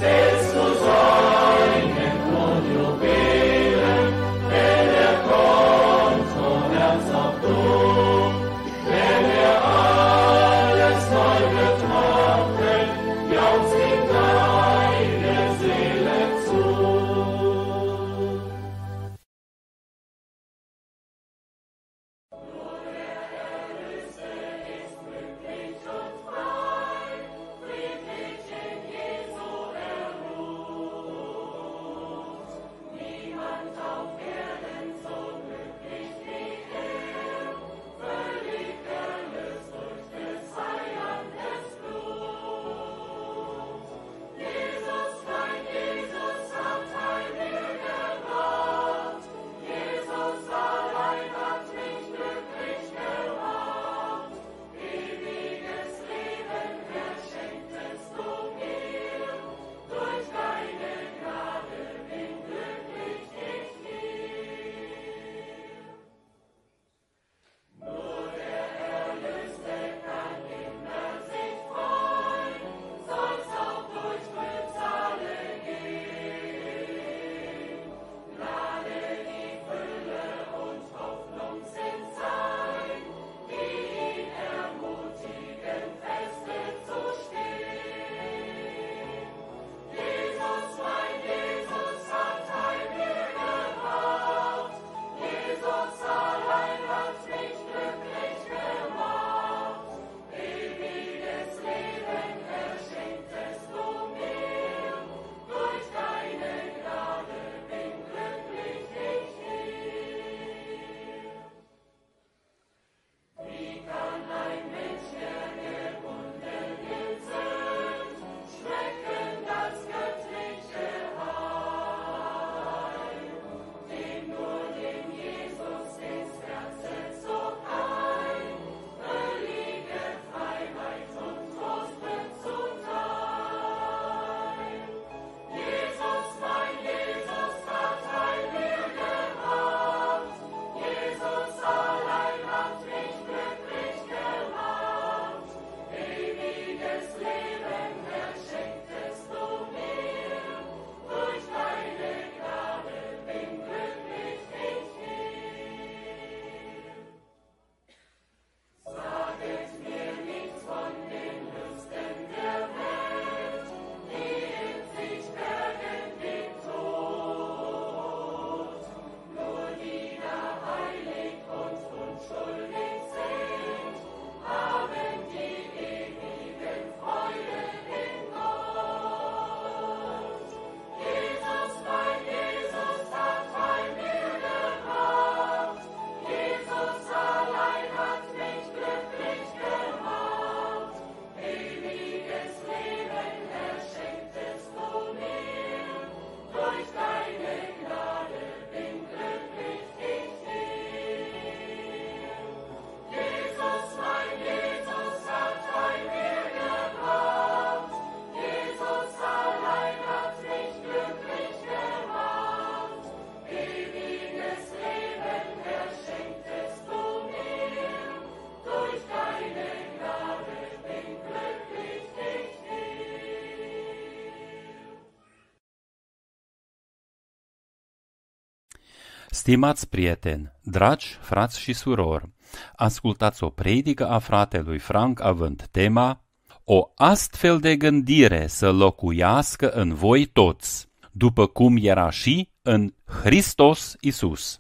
Stimați prieteni, dragi frați și surori, ascultați o predică a fratelui Frank având tema O astfel de gândire să locuiască în voi toți, după cum era și în Hristos Iisus.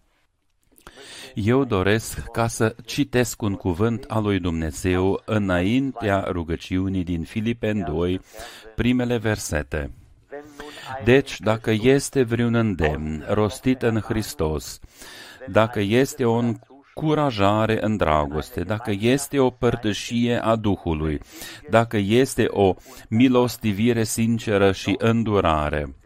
Eu doresc ca să citesc un cuvânt al lui Dumnezeu înaintea rugăciunii din Filipeni 2, primele versete. Deci, dacă este vreun îndemn rostit în Hristos, dacă este o încurajare în dragoste, dacă este o părtășie a Duhului, dacă este o milostivire sinceră și îndurare,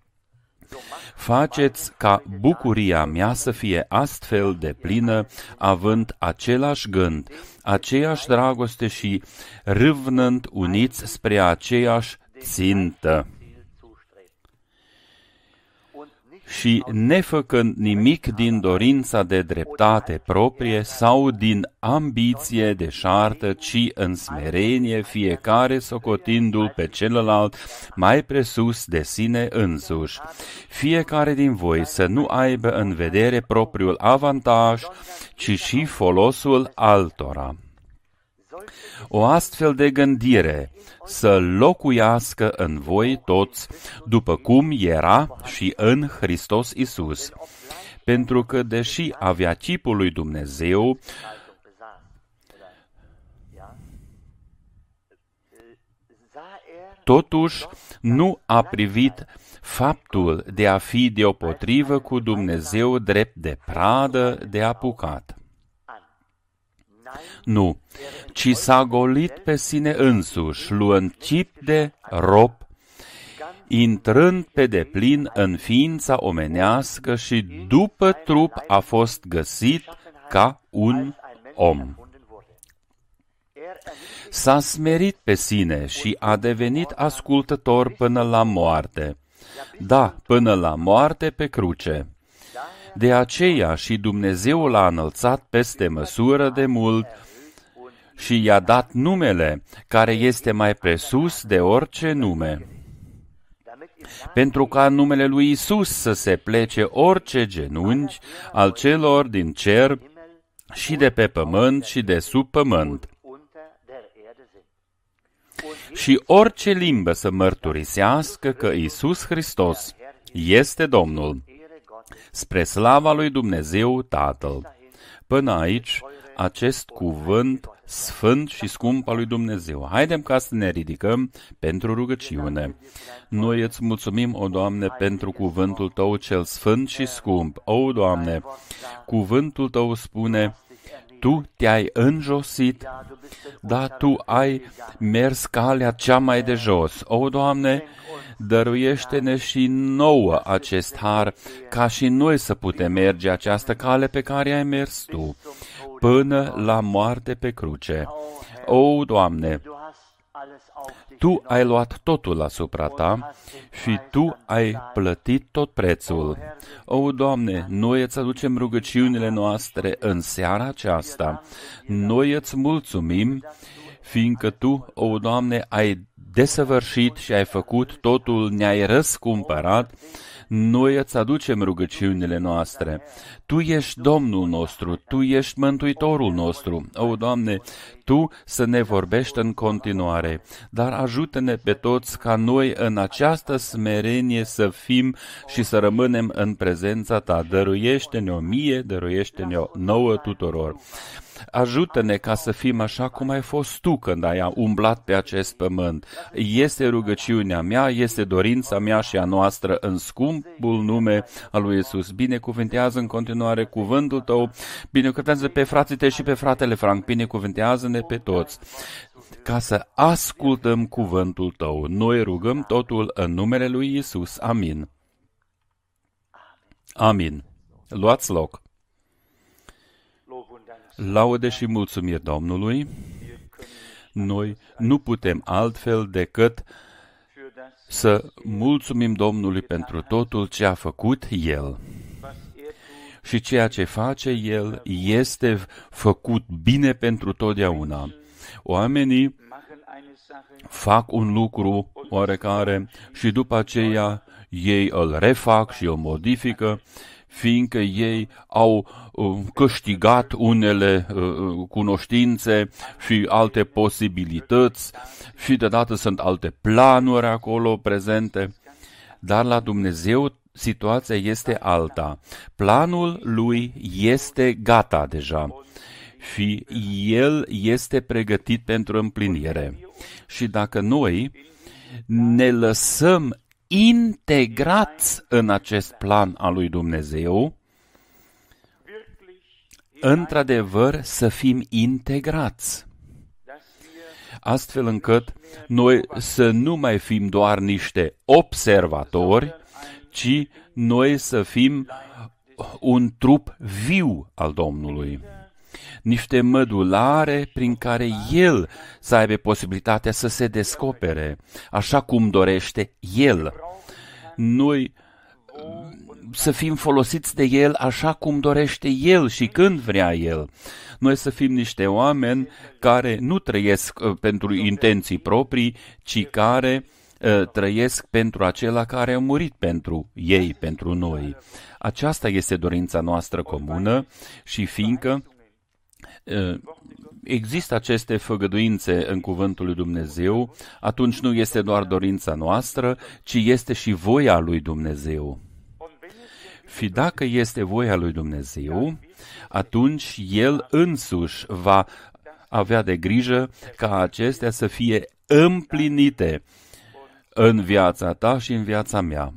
faceți ca bucuria mea să fie astfel de plină, având același gând, aceeași dragoste și râvnând uniți spre aceeași țintă. și nefăcând nimic din dorința de dreptate proprie sau din ambiție deșartă, ci în smerenie, fiecare socotindu-l pe celălalt mai presus de sine însuși. Fiecare din voi să nu aibă în vedere propriul avantaj, ci și folosul altora. O astfel de gândire să locuiască în voi toți, după cum era și în Hristos Iisus, pentru că, deși avea chipul lui Dumnezeu, totuși nu a privit faptul de a fi deopotrivă cu Dumnezeu drept de pradă de apucat. Nu, ci s-a golit pe sine însuși, luând chip de rob, intrând pe deplin în ființa omenească și după trup a fost găsit ca un om. S-a smerit pe sine și a devenit ascultător până la moarte. Da, până la moarte pe cruce. De aceea și Dumnezeu l-a înălțat peste măsură de mult și i-a dat numele care este mai presus de orice nume, pentru ca în numele lui Iisus să se plece orice genunchi al celor din cer și de pe pământ și de sub pământ, și orice limbă să mărturisească că Iisus Hristos este Domnul, spre slava lui Dumnezeu Tatăl. Până aici, acest cuvânt sfânt și scump al lui Dumnezeu. Haidem ca să ne ridicăm pentru rugăciune. Noi îți mulțumim, o Doamne, pentru cuvântul Tău cel sfânt și scump. O, Doamne, cuvântul Tău spune: Tu te-ai înjosit, dar Tu ai mers calea cea mai de jos. O, Doamne, dăruiește-ne și nouă acest har, ca și noi să putem merge această cale pe care ai mers Tu, până la moarte pe cruce. O, Doamne, Tu ai luat totul asupra Ta și Tu ai plătit tot prețul. O, Doamne, noi îți aducem rugăciunile noastre în seara aceasta. Noi îți mulțumim, fiindcă Tu, o, Doamne, ai desăvârșit și ai făcut totul, ne-ai răscumpărat. Noi îți aducem rugăciunile noastre. Tu ești Domnul nostru, Tu ești Mântuitorul nostru. O, Doamne, Tu să ne vorbești în continuare, dar ajută-ne pe toți ca noi în această smerenie să fim și să rămânem în prezența Ta. Dăruiește-ne-o mie, dăruiește-ne-o nouă tuturor. Ajută-ne ca să fim așa cum ai fost Tu când ai umblat pe acest pământ. Este rugăciunea mea, este dorința mea și a noastră în scumpul nume al lui Iisus. Binecuvântează în continuare cuvântul Tău, binecuvântează pe frații Tăi și pe fratele Frank, binecuvântează-ne pe toți, ca să ascultăm cuvântul Tău. Noi rugăm totul în numele lui Iisus. Amin. Amin. Luați loc. Laude și mulțumiri Domnului. Noi nu putem altfel decât să mulțumim Domnului pentru totul ce a făcut El. Și ceea ce face El este făcut bine pentru totdeauna. Oamenii fac un lucru oarecare și după aceea ei îl refac și îl modifică, fiindcă ei au câștigat unele cunoștințe și alte posibilități și deodată sunt alte planuri acolo prezente. Dar la Dumnezeu situația este alta. Planul Lui este gata deja și El este pregătit pentru împlinire. Și dacă noi ne lăsăm integrați în acest plan al lui Dumnezeu, într-adevăr să fim integrați, astfel încât noi să nu mai fim doar niște observatori, ci noi să fim un trup viu al Domnului, niște mădulare prin care El să aibă posibilitatea să se descopere, așa cum dorește El. Noi să fim folosiți de El așa cum dorește El și când vrea El. Noi să fim niște oameni care nu trăiesc pentru intenții proprii, ci care trăiesc pentru acela care a murit pentru ei, pentru noi. Aceasta este dorința noastră comună și fiindcă există aceste făgăduințe în cuvântul lui Dumnezeu, atunci nu este doar dorința noastră, ci este și voia lui Dumnezeu. Și dacă este voia lui Dumnezeu, atunci El însuși va avea de grijă ca acestea să fie împlinite în viața ta și în viața mea.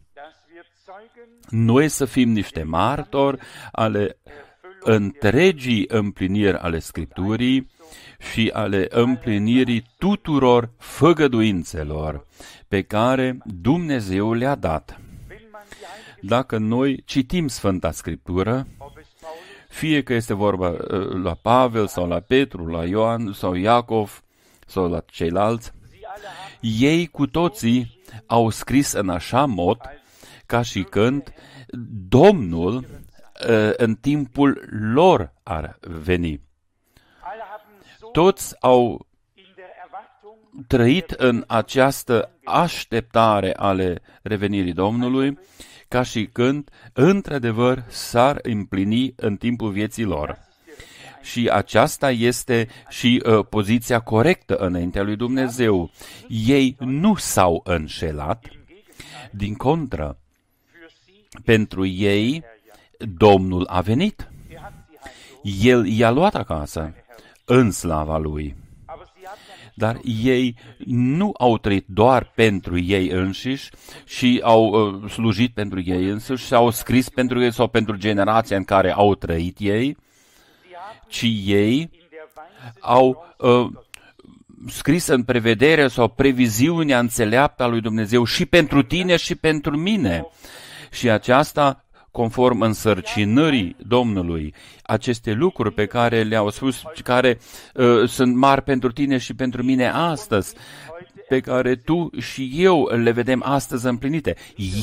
Noi să fim niște martori ale întregii împliniri ale Scripturii și ale împlinirii tuturor făgăduințelor pe care Dumnezeu le-a dat. Dacă noi citim Sfânta Scriptură, fie că este vorba la Pavel sau la Petru, la Ioan sau Iacov sau la ceilalți, ei cu toții au scris în așa mod ca și când Domnul în timpul lor ar veni. Toți au trăit în această așteptare ale revenirii Domnului, ca și când, într-adevăr, s-ar împlini în timpul vieții lor. Și aceasta este și poziția corectă înaintea lui Dumnezeu. Ei nu s-au înșelat, din contră, pentru ei Domnul a venit. El i-a luat acasă, în slava Lui. Dar ei nu au trăit doar pentru ei înșiși și au slujit pentru ei însuși, și au scris pentru ei sau pentru generația în care au trăit ei, ci ei au scris în prevedere sau previziunea înțeleaptă a lui Dumnezeu și pentru tine și pentru mine. Și aceasta conform însărcinării Domnului, aceste lucruri pe care le-au spus, care sunt mari pentru tine și pentru mine astăzi, pe care tu și eu le vedem astăzi împlinite.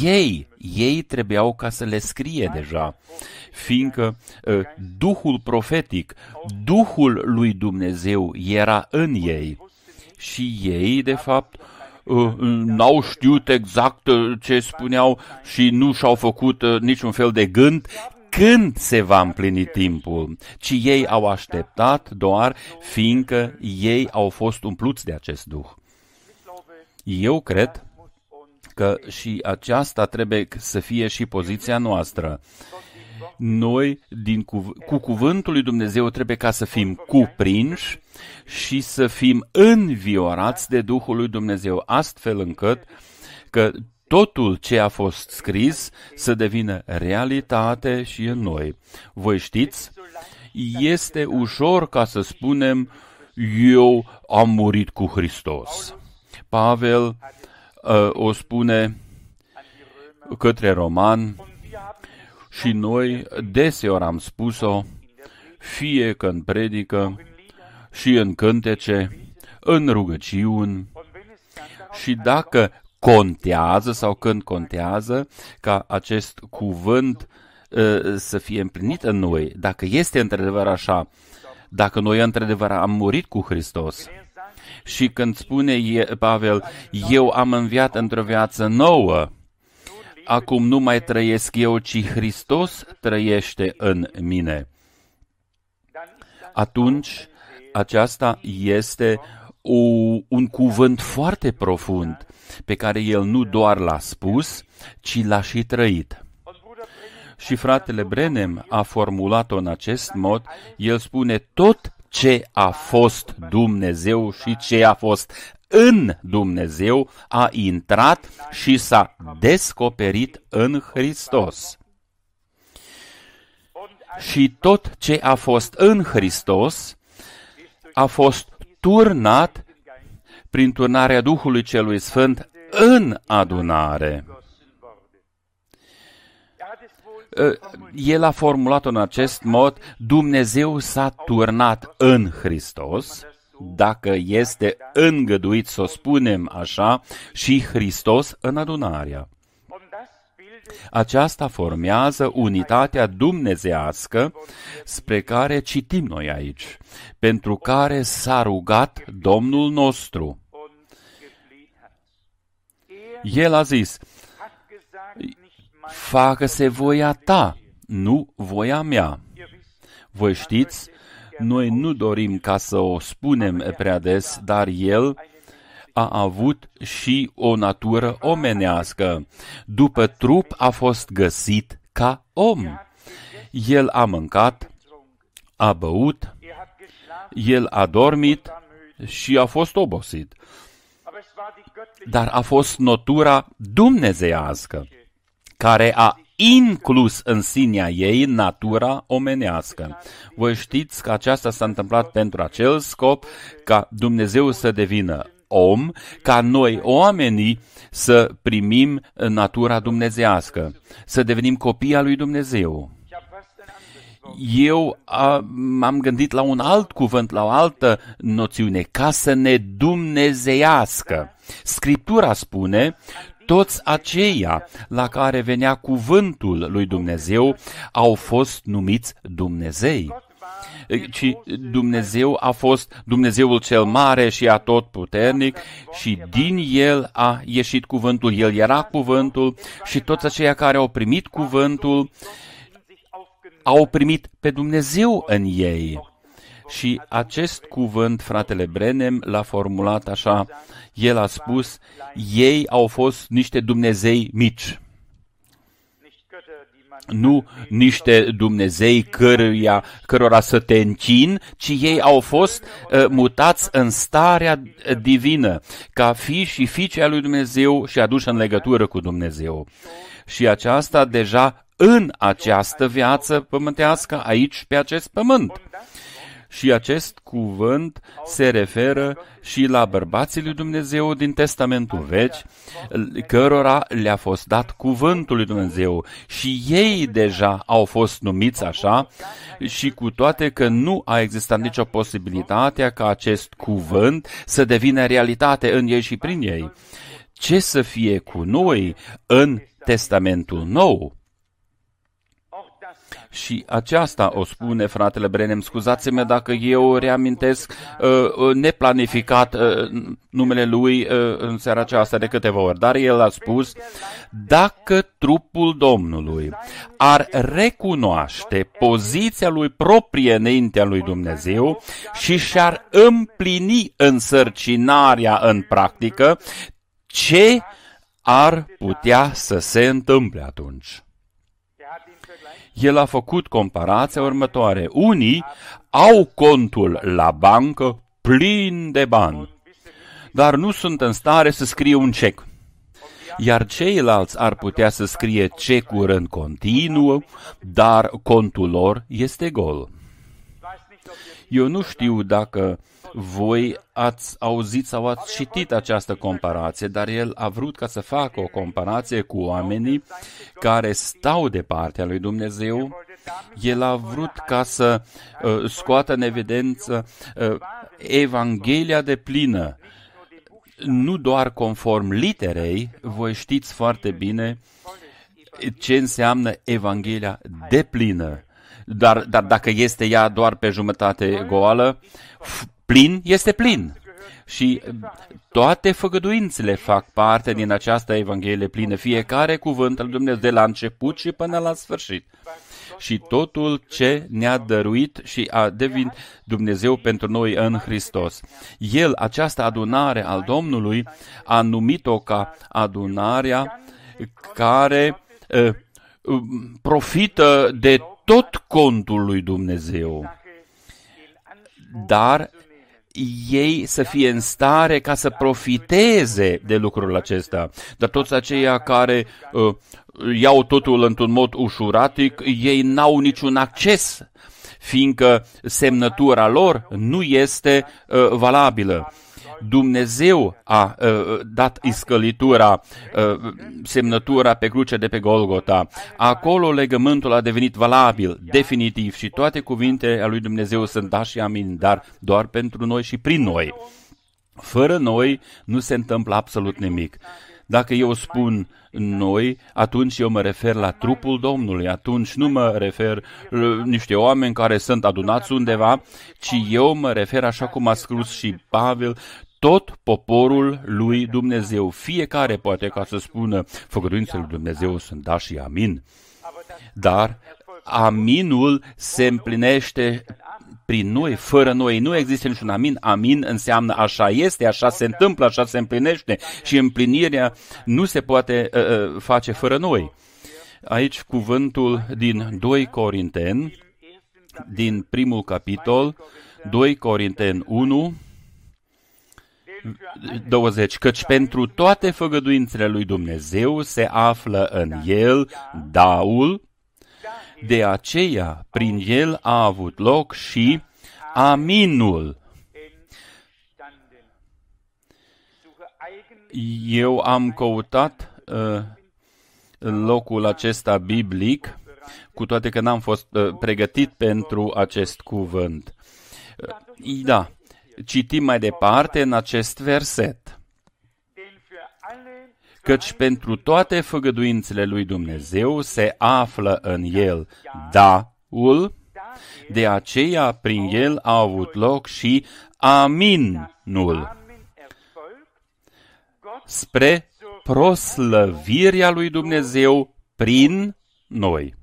Ei trebuiau ca să le scrie deja, fiindcă Duhul profetic, Duhul lui Dumnezeu era în ei și ei, de fapt, n-au știut exact ce spuneau și nu și-au făcut niciun fel de gând când se va împlini timpul, ci ei au așteptat doar fiindcă ei au fost umpluți de acest Duh. Eu cred că și aceasta trebuie să fie și poziția noastră. Noi, cu cuvântul lui Dumnezeu, trebuie ca să fim cuprinși și să fim înviorați de Duhul lui Dumnezeu, astfel încât că totul ce a fost scris să devină realitate și în noi. Voi știți, este ușor ca să spunem, eu am murit cu Hristos. Pavel o spune către romani și noi deseori am spus-o, fie că în predică și în cântece, în rugăciuni, și dacă contează sau când contează ca acest cuvânt să fie împlinit în noi, dacă este într-adevăr așa, dacă noi într-adevăr am murit cu Hristos. Și când spune Pavel, eu am înviat într-o viață nouă, acum nu mai trăiesc eu, ci Hristos trăiește în mine. Atunci, aceasta este un cuvânt foarte profund, pe care el nu doar l-a spus, ci l-a și trăit. Și fratele Branham a formulat-o în acest mod, el spune, tot ce a fost Dumnezeu și ce a fost în Dumnezeu a intrat și s-a descoperit în Hristos. Și tot ce a fost în Hristos a fost turnat prin turnarea Duhului Celui Sfânt în adunare. El a formulat în acest mod, Dumnezeu s-a turnat în Hristos, dacă este îngăduit să o spunem așa, și Hristos în adunarea. Aceasta formează unitatea dumnezeiască spre care citim noi aici, pentru care s-a rugat Domnul nostru. El a zis, facă-se voia ta, nu voia mea. Voi știți, noi nu dorim ca să o spunem prea des, dar El a avut și o natură omenească. După trup a fost găsit ca om. El a mâncat, a băut, El a dormit și a fost obosit. Dar a fost natura dumnezeiască, care a inclus în sinea ei natura omenească. Voi știți că aceasta s-a întâmplat pentru acel scop, ca Dumnezeu să devină om, ca noi, oamenii, să primim natura dumnezeiască, să devenim copii al lui Dumnezeu. Eu m-am gândit la un alt cuvânt, la o altă noțiune, ca să ne dumnezeiască. Scriptura spune, toți aceia la care venea cuvântul lui Dumnezeu au fost numiți Dumnezei. Ci Dumnezeu a fost Dumnezeul cel mare și atotputernic și din El a ieșit cuvântul, El era cuvântul și toți aceia care au primit cuvântul au primit pe Dumnezeu în ei. Și acest cuvânt, fratele Branham l-a formulat așa, el a spus, ei au fost niște Dumnezei mici. Nu niște Dumnezei cărora să te închin, ci ei au fost mutați în starea divină, ca fii și fiice a lui Dumnezeu și aduși în legătură cu Dumnezeu. Și aceasta deja în această viață pământească, aici pe acest pământ. Și acest cuvânt se referă și la bărbații lui Dumnezeu din Testamentul Vechi, cărora le-a fost dat cuvântul lui Dumnezeu și ei deja au fost numiți așa și cu toate că nu a existat nicio posibilitate ca acest cuvânt să devină realitate în ei și prin ei. Ce să fie cu noi în Testamentul Nou? Și aceasta o spune fratele Branham. Scuzați-mă dacă eu reamintesc neplanificat numele lui în seara aceasta de câteva ori, dar el a spus, dacă trupul Domnului ar recunoaște poziția lui proprie înaintea lui Dumnezeu și și-ar împlini însărcinarea în practică, ce ar putea să se întâmple atunci? El a făcut comparația următoare. Unii au contul la bancă plin de bani, dar nu sunt în stare să scrie un cec. Iar ceilalți ar putea să scrie cecuri în continuu, dar contul lor este gol. Eu nu știu dacă voi ați auzit sau ați citit această comparație, dar el a vrut ca să facă o comparație cu oamenii care stau de partea lui Dumnezeu. El a vrut ca să scoată în evidență Evanghelia deplină, nu doar conform literei. Voi știți foarte bine ce înseamnă Evanghelia deplină. Dar dacă este ea doar pe jumătate goală, plin este plin. Și toate făgăduințele fac parte din această Evanghelie plină, fiecare cuvânt al Dumnezeu de la început și până la sfârșit. Și totul ce ne-a dăruit și a devenit Dumnezeu pentru noi în Hristos. El, această adunare al Domnului, a numit-o ca adunarea care profită de tot contul lui Dumnezeu, dar ei să fie în stare ca să profiteze de lucrul acesta. Dar toți aceia care iau totul într-un mod ușuratic, ei n-au niciun acces, fiindcă semnătura lor nu este valabilă. Dumnezeu a dat iscălitura, semnătura pe cruce de pe Golgota. Acolo legământul a devenit valabil, definitiv, și toate cuvintele ale lui Dumnezeu sunt da și amin, dar doar pentru noi și prin noi. Fără noi nu se întâmplă absolut nimic. Dacă eu spun noi, atunci eu mă refer la trupul Domnului, atunci nu mă refer la niște oameni care sunt adunați undeva, ci eu mă refer, așa cum a scris și Pavel, tot poporul lui Dumnezeu. Fiecare poate ca să spună, făgăduințele lui Dumnezeu sunt da și amin, dar aminul se împlinește prin noi, fără noi. Nu există niciun amin. Amin înseamnă așa este, așa se întâmplă, așa se împlinește și împlinirea nu se poate face fără noi. Aici cuvântul din 2 Corinteni, din primul capitol, 2 Corinteni 1, 20, căci pentru toate făgăduințele lui Dumnezeu se află în el daul, de aceea prin el a avut loc și aminul. Eu am căutat locul acesta biblic, cu toate că n-am fost pregătit pentru acest cuvânt. Da, citim mai departe în acest verset. Căci pentru toate făgăduințele lui Dumnezeu se află în el daul, de aceea prin el a avut loc și aminul, spre proslăvirea lui Dumnezeu prin noi.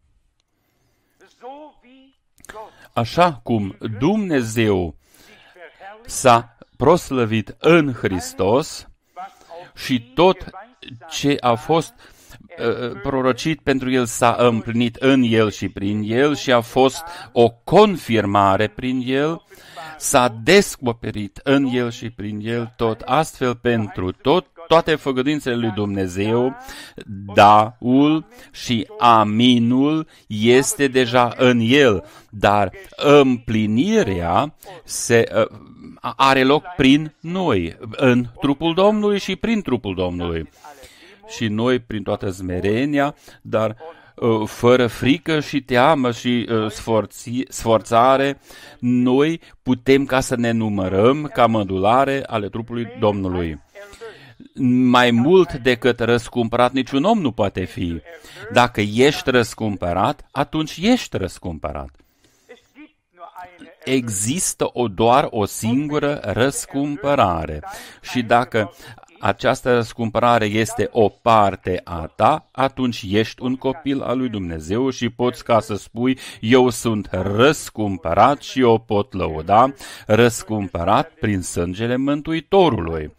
Așa cum Dumnezeu s-a proslăvit în Hristos și tot ce a fost prorocit pentru el s-a împlinit în el și prin el și a fost o confirmare prin el, s-a descoperit în el și prin el, tot astfel pentru toate făgăduințele lui Dumnezeu, daul și aminul este deja în el, dar împlinirea are loc prin noi, în trupul Domnului și prin trupul Domnului. Și noi, prin toată smerenia, dar fără frică și teamă și sforțare, noi putem ca să ne numărăm ca mădulare ale trupului Domnului. Mai mult decât răscumpărat niciun om nu poate fi. Dacă ești răscumpărat, atunci ești răscumpărat. Există doar o singură răscumpărare. Și dacă această răscumpărare este o parte a ta, atunci ești un copil al lui Dumnezeu și poți ca să spui, eu sunt răscumpărat și o pot lăuda, răscumpărat prin sângele Mântuitorului.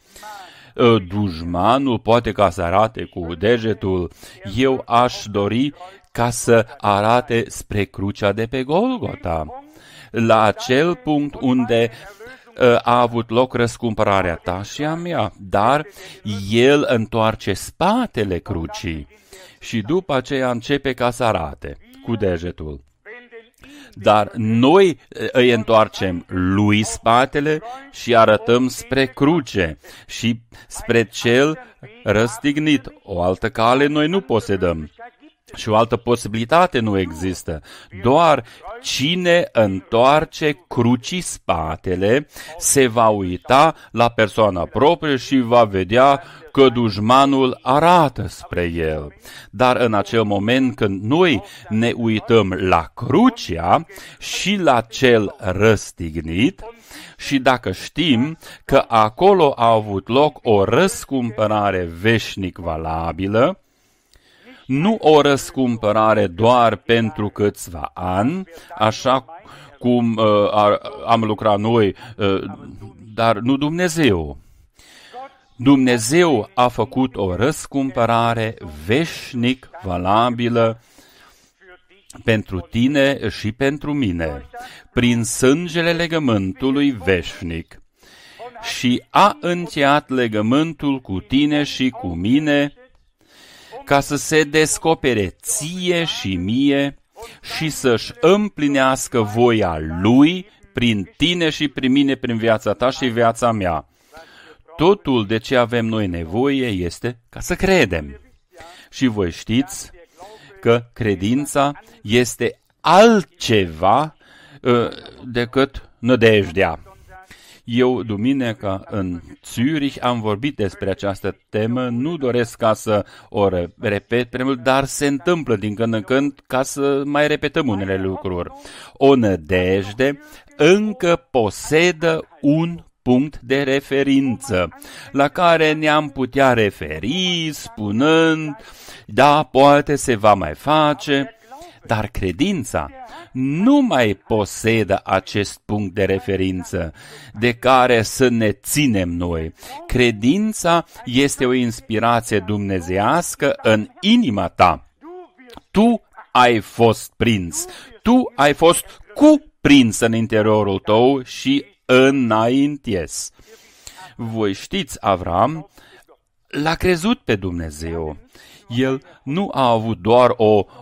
Dușmanul poate ca să arate cu degetul, eu aș dori ca să arate spre crucea de pe Golgota, la acel punct unde a avut loc răscumpărarea ta și a mea, dar el întoarce spatele crucii și după aceea începe ca să arate cu degetul. Dar noi îi întoarcem lui spatele și arătăm spre cruce și spre cel răstignit. O altă cale noi nu posedăm. Și o altă posibilitate nu există. Doar cine întoarce crucii spatele se va uita la persoana proprie și va vedea că dușmanul arată spre el. Dar în acel moment când noi ne uităm la crucea și la cel răstignit, și dacă știm că acolo a avut loc o răscumpărare veșnic valabilă, nu o răscumpărare doar pentru câțiva ani, așa cum am lucrat noi, dar nu Dumnezeu. Dumnezeu a făcut o răscumpărare veșnic valabilă pentru tine și pentru mine, prin sângele legământului veșnic. Și a încheiat legământul cu tine și cu mine, ca să se descopere ție și mie și să-și împlinească voia Lui prin tine și prin mine, prin viața ta și viața mea. Totul de ce avem noi nevoie este ca să credem. Și voi știți că credința este altceva decât nădejdea. Eu, duminica, în Zürich, am vorbit despre această temă, nu doresc ca să o repet prea mult, dar se întâmplă din când în când ca să mai repetăm unele lucruri. O nădejde încă posedă un punct de referință, la care ne-am putea referi spunând, da, poate se va mai face, dar credința nu mai posedă acest punct de referință de care să ne ținem noi. Credința este o inspirație dumnezeiască în inima ta. Tu ai fost prins, tu ai fost cuprins în interiorul tău și înainties. Voi știți, Avram l-a crezut pe Dumnezeu. El nu a avut doar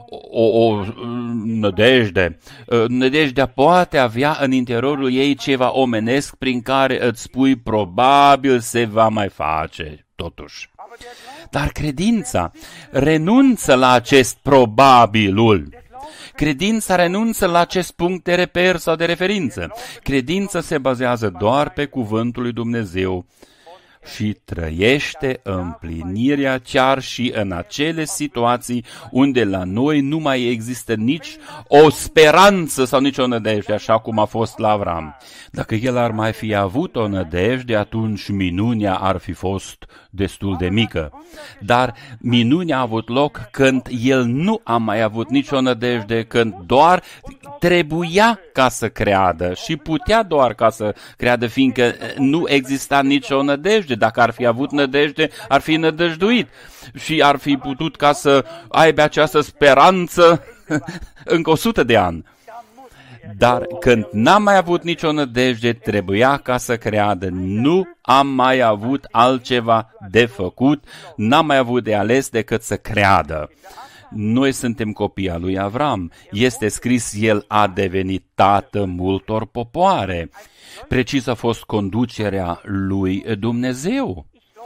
o nădejde. Nădejdea poate avea în interiorul ei ceva omenesc prin care îți spui probabil se va mai face, totuși. Dar credința renunță la acest probabilul. Credința renunță la acest punct de reper sau de referință. Credința se bazează doar pe cuvântul lui Dumnezeu și trăiește împlinirea chiar și în acele situații unde la noi nu mai există nici o speranță sau nici o nădejde, așa cum a fost la Avram. Dacă el ar mai fi avut o nădejde, atunci minunea ar fi fost destul de mică. Dar minunea a avut loc când el nu a mai avut nicio nădejde, când doar trebuia ca să creadă și putea doar ca să creadă, fiindcă nu exista nicio nădejde. Dacă ar fi avut nădejde, ar fi nădăjduit și ar fi putut ca să aibă această speranță încă 100 de ani. Dar când n-am mai avut nicio nădejde, trebuia ca să creadă. Nu am mai avut altceva de făcut, n-am mai avut de ales decât să creadă. Noi suntem copii al lui Avram. Este scris, el a devenit tată multor popoare. Precis a fost conducerea lui Dumnezeu.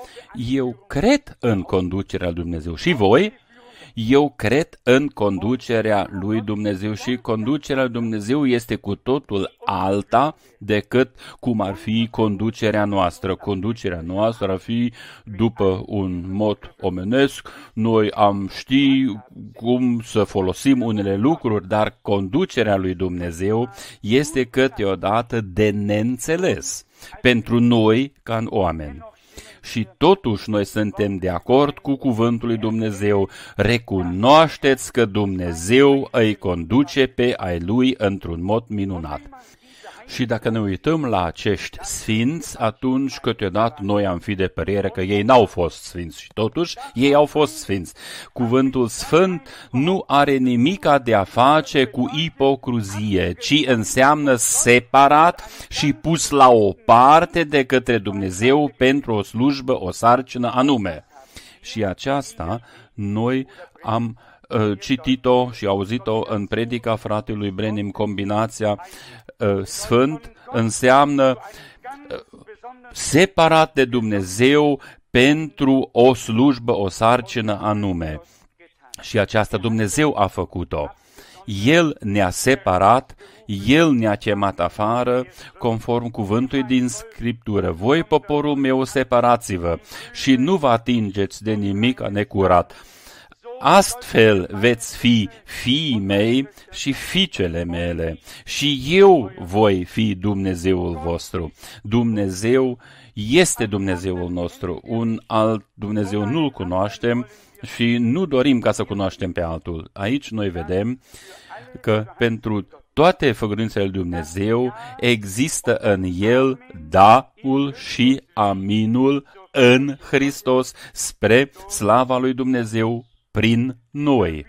Eu cred în conducerea lui Dumnezeu. Și voi? Eu cred în conducerea lui Dumnezeu și conducerea lui Dumnezeu este cu totul alta decât cum ar fi conducerea noastră. Conducerea noastră ar fi după un mod omenesc, noi am ști cum să folosim unele lucruri, dar conducerea lui Dumnezeu este câteodată de neînțeles pentru noi ca în oameni. Și totuși noi suntem de acord cu cuvântul lui Dumnezeu. Recunoașteți că Dumnezeu îi conduce pe ai lui într-un mod minunat. Și dacă ne uităm la acești sfinți, atunci câteodată noi am fi de părere că ei n-au fost sfinți și totuși ei au fost sfinți. Cuvântul sfânt nu are nimica de a face cu ipocruzie, ci înseamnă separat și pus la o parte de către Dumnezeu pentru o slujbă, o sarcină anume. Și aceasta noi am citit-o și auzit-o în predica fratelui Brenim. Combinația sfânt înseamnă separat de Dumnezeu pentru o slujbă, o sarcină anume. Și aceasta Dumnezeu a făcut-o. El ne-a separat, El ne-a chemat afară, conform cuvântului din Scriptură. Voi, poporul meu, separați-vă și nu vă atingeți de nimic necurat. Astfel veți fi fiii mei și fiicele mele și eu voi fi Dumnezeul vostru. Dumnezeu este Dumnezeul nostru, un alt Dumnezeu nu-L cunoaștem și nu dorim ca să cunoaștem pe altul. Aici noi vedem că pentru toate făgăduințele lui Dumnezeu există în El daul și aminul în Hristos spre slava lui Dumnezeu prin noi.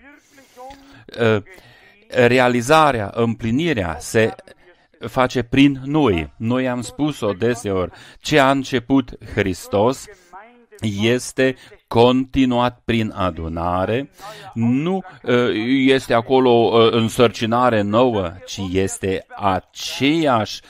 Realizarea, împlinirea se face prin noi. Noi am spus-o deseori, ce a început Hristos este continuat prin adunare, nu este acolo însărcinare nouă, ci este aceeași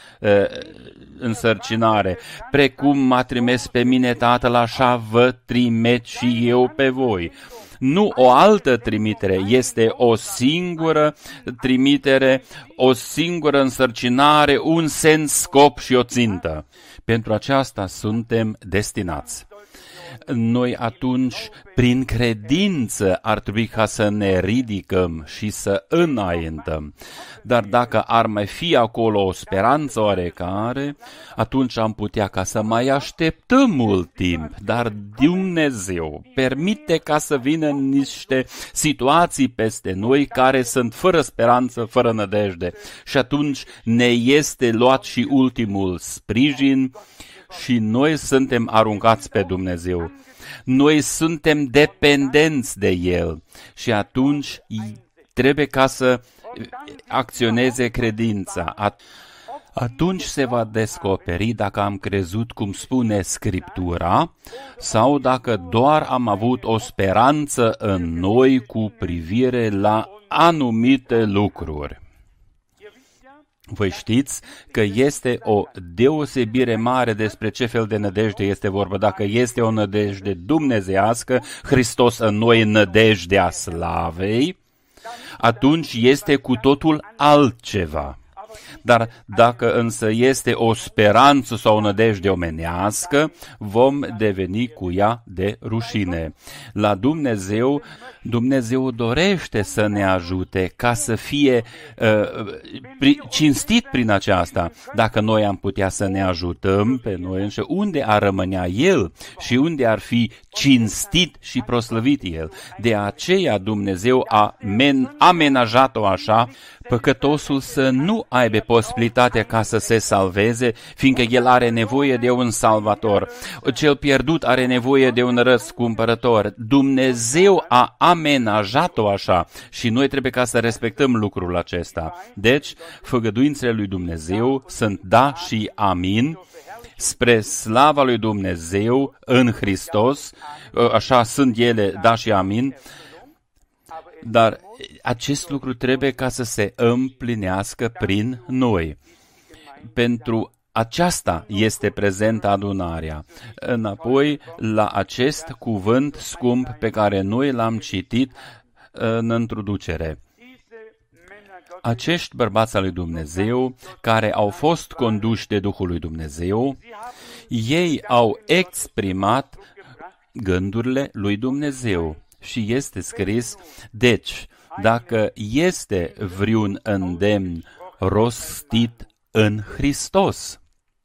însărcinare. Precum m-a trimis pe mine Tatăl, așa vă trimit și eu pe voi. Nu o altă trimitere, este o singură trimitere, o singură însărcinare, un sens, scop și o țintă. Pentru aceasta suntem destinați. Noi atunci, prin credință, ar trebui ca să ne ridicăm și să înaintăm. Dar dacă ar mai fi acolo o speranță oarecare, atunci am putea ca să mai așteptăm mult timp. Dar Dumnezeu permite ca să vină niște situații peste noi care sunt fără speranță, fără nădejde. Și atunci ne este luat și ultimul sprijin și noi suntem aruncați pe Dumnezeu. Noi suntem dependenți de El și atunci trebuie ca să acționeze credința. Atunci se va descoperi dacă am crezut cum spune Scriptura sau dacă doar am avut o speranță în noi cu privire la anumite lucruri. Voi știți că este o deosebire mare despre ce fel de nădejde este vorba. Dacă este o nădejde dumnezeiască, Hristos în noi, nădejdea slavei, atunci este cu totul altceva. Dar dacă însă este o speranță sau o nădejde omenească, vom deveni cu ea de rușine. La Dumnezeu, Dumnezeu dorește să ne ajute ca să fie cinstit prin aceasta. Dacă noi am putea să ne ajutăm pe noi înșe, unde ar rămânea El și unde ar fi cinstit și proslăvit El? De aceea Dumnezeu a amenajat-o așa, păcătosul să nu aibă posibilitatea ca să se salveze, fiindcă el are nevoie de un salvator. Cel pierdut are nevoie de un răscumpărător. Dumnezeu a amenajat-o așa și noi trebuie ca să respectăm lucrul acesta. Deci, făgăduințele lui Dumnezeu sunt da și amin, spre slava lui Dumnezeu în Hristos, așa sunt ele, da și amin. Dar acest lucru trebuie ca să se împlinească prin noi. Pentru aceasta este prezentă adunarea. Înapoi la acest cuvânt scump pe care noi l-am citit în introducere. Acești bărbați al lui Dumnezeu, care au fost conduși de Duhul lui Dumnezeu, ei au exprimat gândurile lui Dumnezeu. Și este scris, deci, dacă este vreun îndemn rostit în Hristos,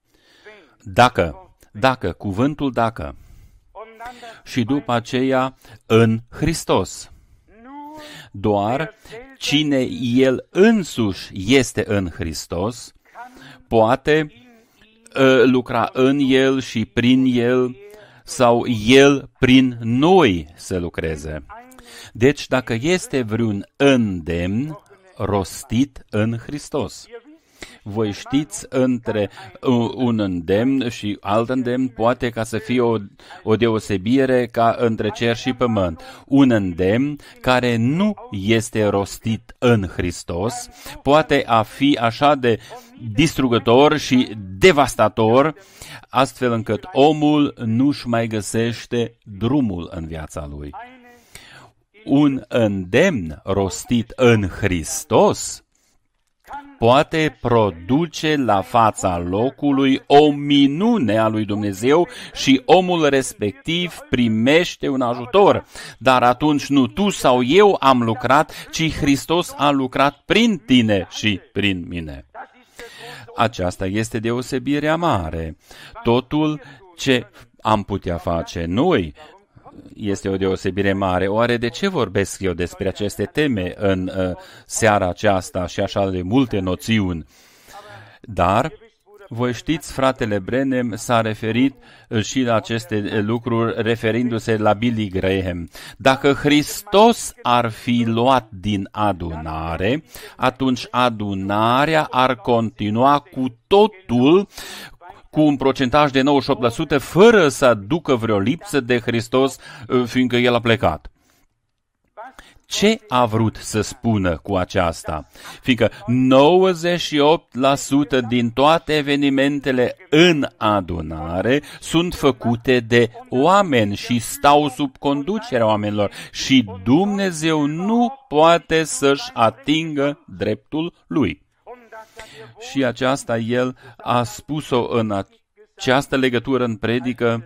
dacă, cuvântul dacă, și după aceea în Hristos, doar cine El însuși este în Hristos, poate lucra în El și prin El, sau El prin noi să lucreze. Deci dacă este vreun îndemn rostit în Hristos. Voi știți, între un îndemn și alt îndemn poate ca să fie o deosebire ca între cer și pământ. Un îndemn care nu este rostit în Hristos poate a fi așa de distrugător și devastator, astfel încât omul nu-și mai găsește drumul în viața lui. Un îndemn rostit în Hristos poate produce la fața locului o minune a lui Dumnezeu și omul respectiv primește un ajutor. Dar atunci nu tu sau eu am lucrat, ci Hristos a lucrat prin tine și prin mine. Aceasta este deosebirea mare. Totul ce am putea face noi este o deosebire mare. Oare de ce vorbesc eu despre aceste teme în seara aceasta și așa de multe noțiuni? Dar, voi știți, fratele Branham s-a referit și la aceste lucruri referindu-se la Billy Graham. Dacă Hristos ar fi luat din adunare, atunci adunarea ar continua cu totul cu un procentaj de 98% fără să aducă vreo lipsă de Hristos, fiindcă El a plecat. Ce a vrut să spună cu aceasta? Fiindcă 98% din toate evenimentele în adunare sunt făcute de oameni și stau sub conducerea oamenilor și Dumnezeu nu poate să-și atingă dreptul Lui. Și aceasta El a spus-o în această legătură în predică,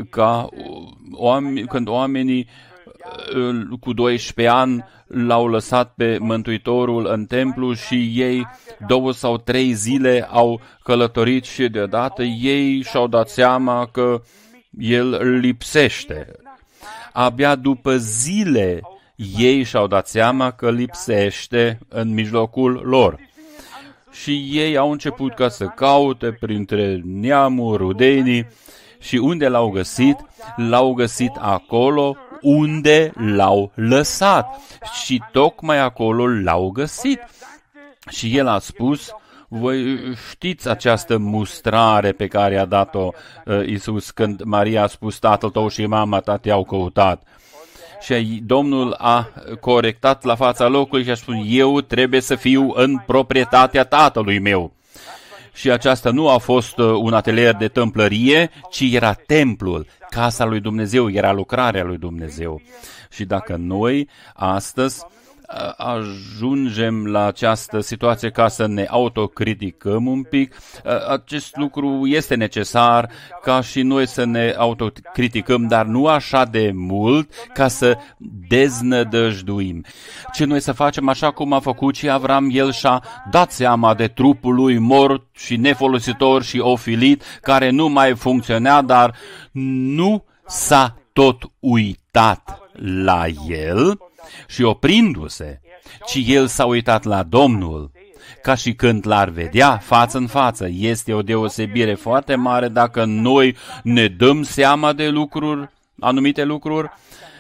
când oamenii cu 12 ani l-au lăsat pe Mântuitorul în templu și ei 2 sau 3 zile au călătorit și deodată ei și-au dat seama că El lipsește. Abia după zile ei și-au dat seama că lipsește în mijlocul lor. Și ei au început ca să caute printre neamuri, rudenii și unde l-au găsit? L-au găsit acolo unde l-au lăsat și tocmai acolo l-au găsit. Și el a spus, voi știți această mustrare pe care a dat-o Iisus când Maria a spus, tatăl tău și mama ta te-au căutat. Și Domnul a corectat la fața locului și a spus, eu trebuie să fiu în proprietatea tatălui meu. Și aceasta nu a fost un atelier de tâmplărie, ci era templul, casa lui Dumnezeu, era lucrarea lui Dumnezeu. Și dacă noi astăzi ajungem la această situație ca să ne autocriticăm un pic, acest lucru este necesar ca și noi să ne autocriticăm, dar nu așa de mult ca să deznădăjduim. Ce noi să facem așa cum a făcut și Avram, el și-a dat seama de trupul lui mort și nefolositor și ofilit, care nu mai funcționa, dar nu s-a tot uitat la el, și oprindu-se, ci el s-a uitat la Domnul, ca și când l-ar vedea față în față. Este o deosebire foarte mare dacă noi ne dăm seama de lucruri, anumite lucruri,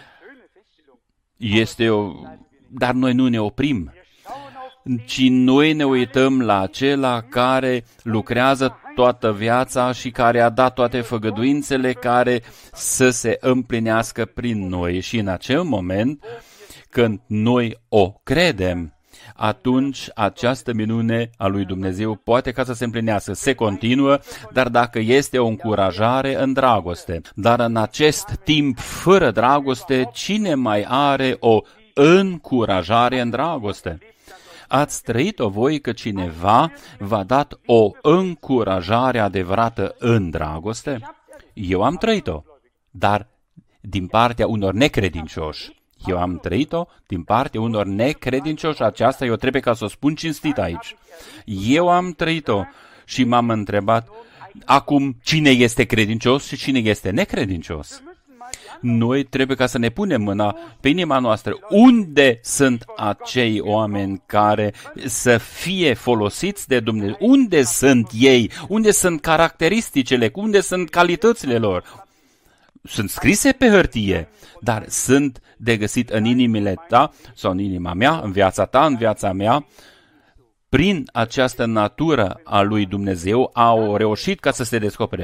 dar noi nu ne oprim, ci noi ne uităm la acela care lucrează toată viața și care a dat toate făgăduințele care să se împlinească prin noi. Și în acel moment, când noi o credem, atunci această minune a lui Dumnezeu poate ca să se împlinească. Se continuă, dar dacă este o încurajare în dragoste. Dar în acest timp fără dragoste, cine mai are o încurajare în dragoste? Ați trăit-o voi că cineva v-a dat o încurajare adevărată în dragoste? Eu am trăit-o, dar din partea unor necredincioși. Eu am trăit-o din partea unor necredincioși. Aceasta eu trebuie ca să o spun cinstit aici. Eu am trăit-o și m-am întrebat, acum cine este credincios și cine este necredincios? Noi trebuie ca să ne punem mâna pe inima noastră. Unde sunt acei oameni care să fie folosiți de Dumnezeu? Unde sunt ei? Unde sunt caracteristicile? Unde sunt calitățile lor? Sunt scrise pe hârtie, dar sunt de găsit în inimile ta sau în inima mea, în viața ta, în viața mea. Prin această natură a lui Dumnezeu au reușit ca să se descopere.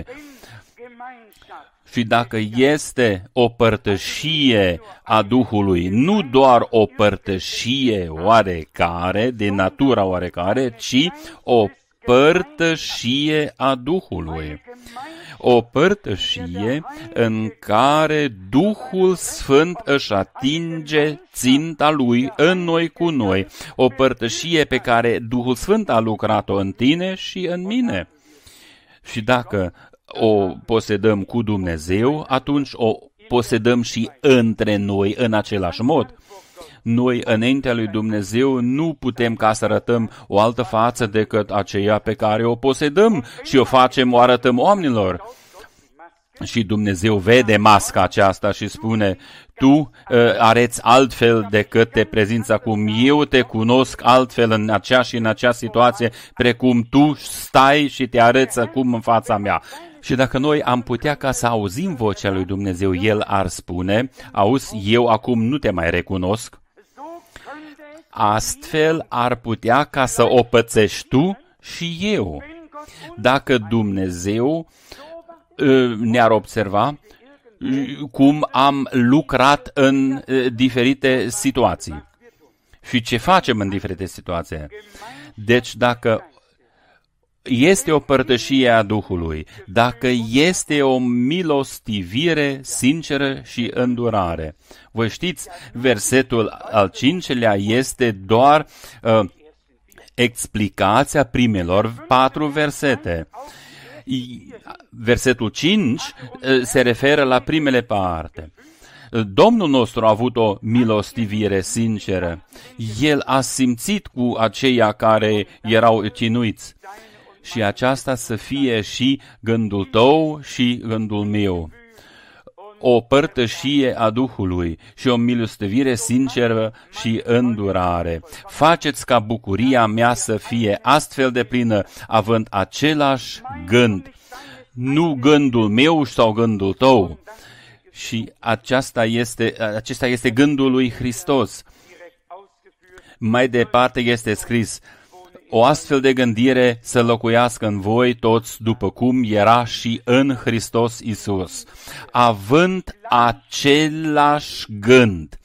Și dacă este o părtășie a Duhului, nu doar o părtășie oarecare, de natura oarecare, ci o părtășie a Duhului. O părtășie în care Duhul Sfânt își atinge ținta Lui în noi cu noi. O părtășie pe care Duhul Sfânt a lucrat-o în tine și în mine. Și dacă o posedăm cu Dumnezeu, atunci o posedăm și între noi în același mod. Noi, înaintea lui Dumnezeu, nu putem ca să arătăm o altă față decât aceea pe care o posedăm și o arătăm oamenilor. Și Dumnezeu vede masca aceasta și spune, tu arăți altfel decât te prezinți acum. Eu te cunosc altfel în acea și în acea situație, precum tu stai și te arăți acum în fața mea. Și dacă noi am putea ca să auzim vocea lui Dumnezeu, El ar spune, auzi, eu acum nu te mai recunosc. Astfel ar putea ca să o pățești tu și eu. dacă Dumnezeu ne-ar observa cum am lucrat în diferite situații și ce facem în diferite situații. Deci dacă este o părtășie a Duhului, dacă este o milostivire sinceră și îndurare. Voi știți, versetul al 5-lea este doar explicația primelor 4 versete. Versetul 5 se referă la primele parte. Domnul nostru a avut o milostivire sinceră. El a simțit cu aceia care erau chinuiți. Și aceasta să fie și gândul tău și gândul meu. O părtășie a Duhului și o milostivire sinceră și îndurare. Faceți ca bucuria mea să fie astfel de plină, având același gând. Nu gândul meu sau gândul tău. Și acesta este gândul lui Hristos. Mai departe este scris: o astfel de gândire să locuiască în voi toți, după cum era și în Hristos Iisus, având același gând,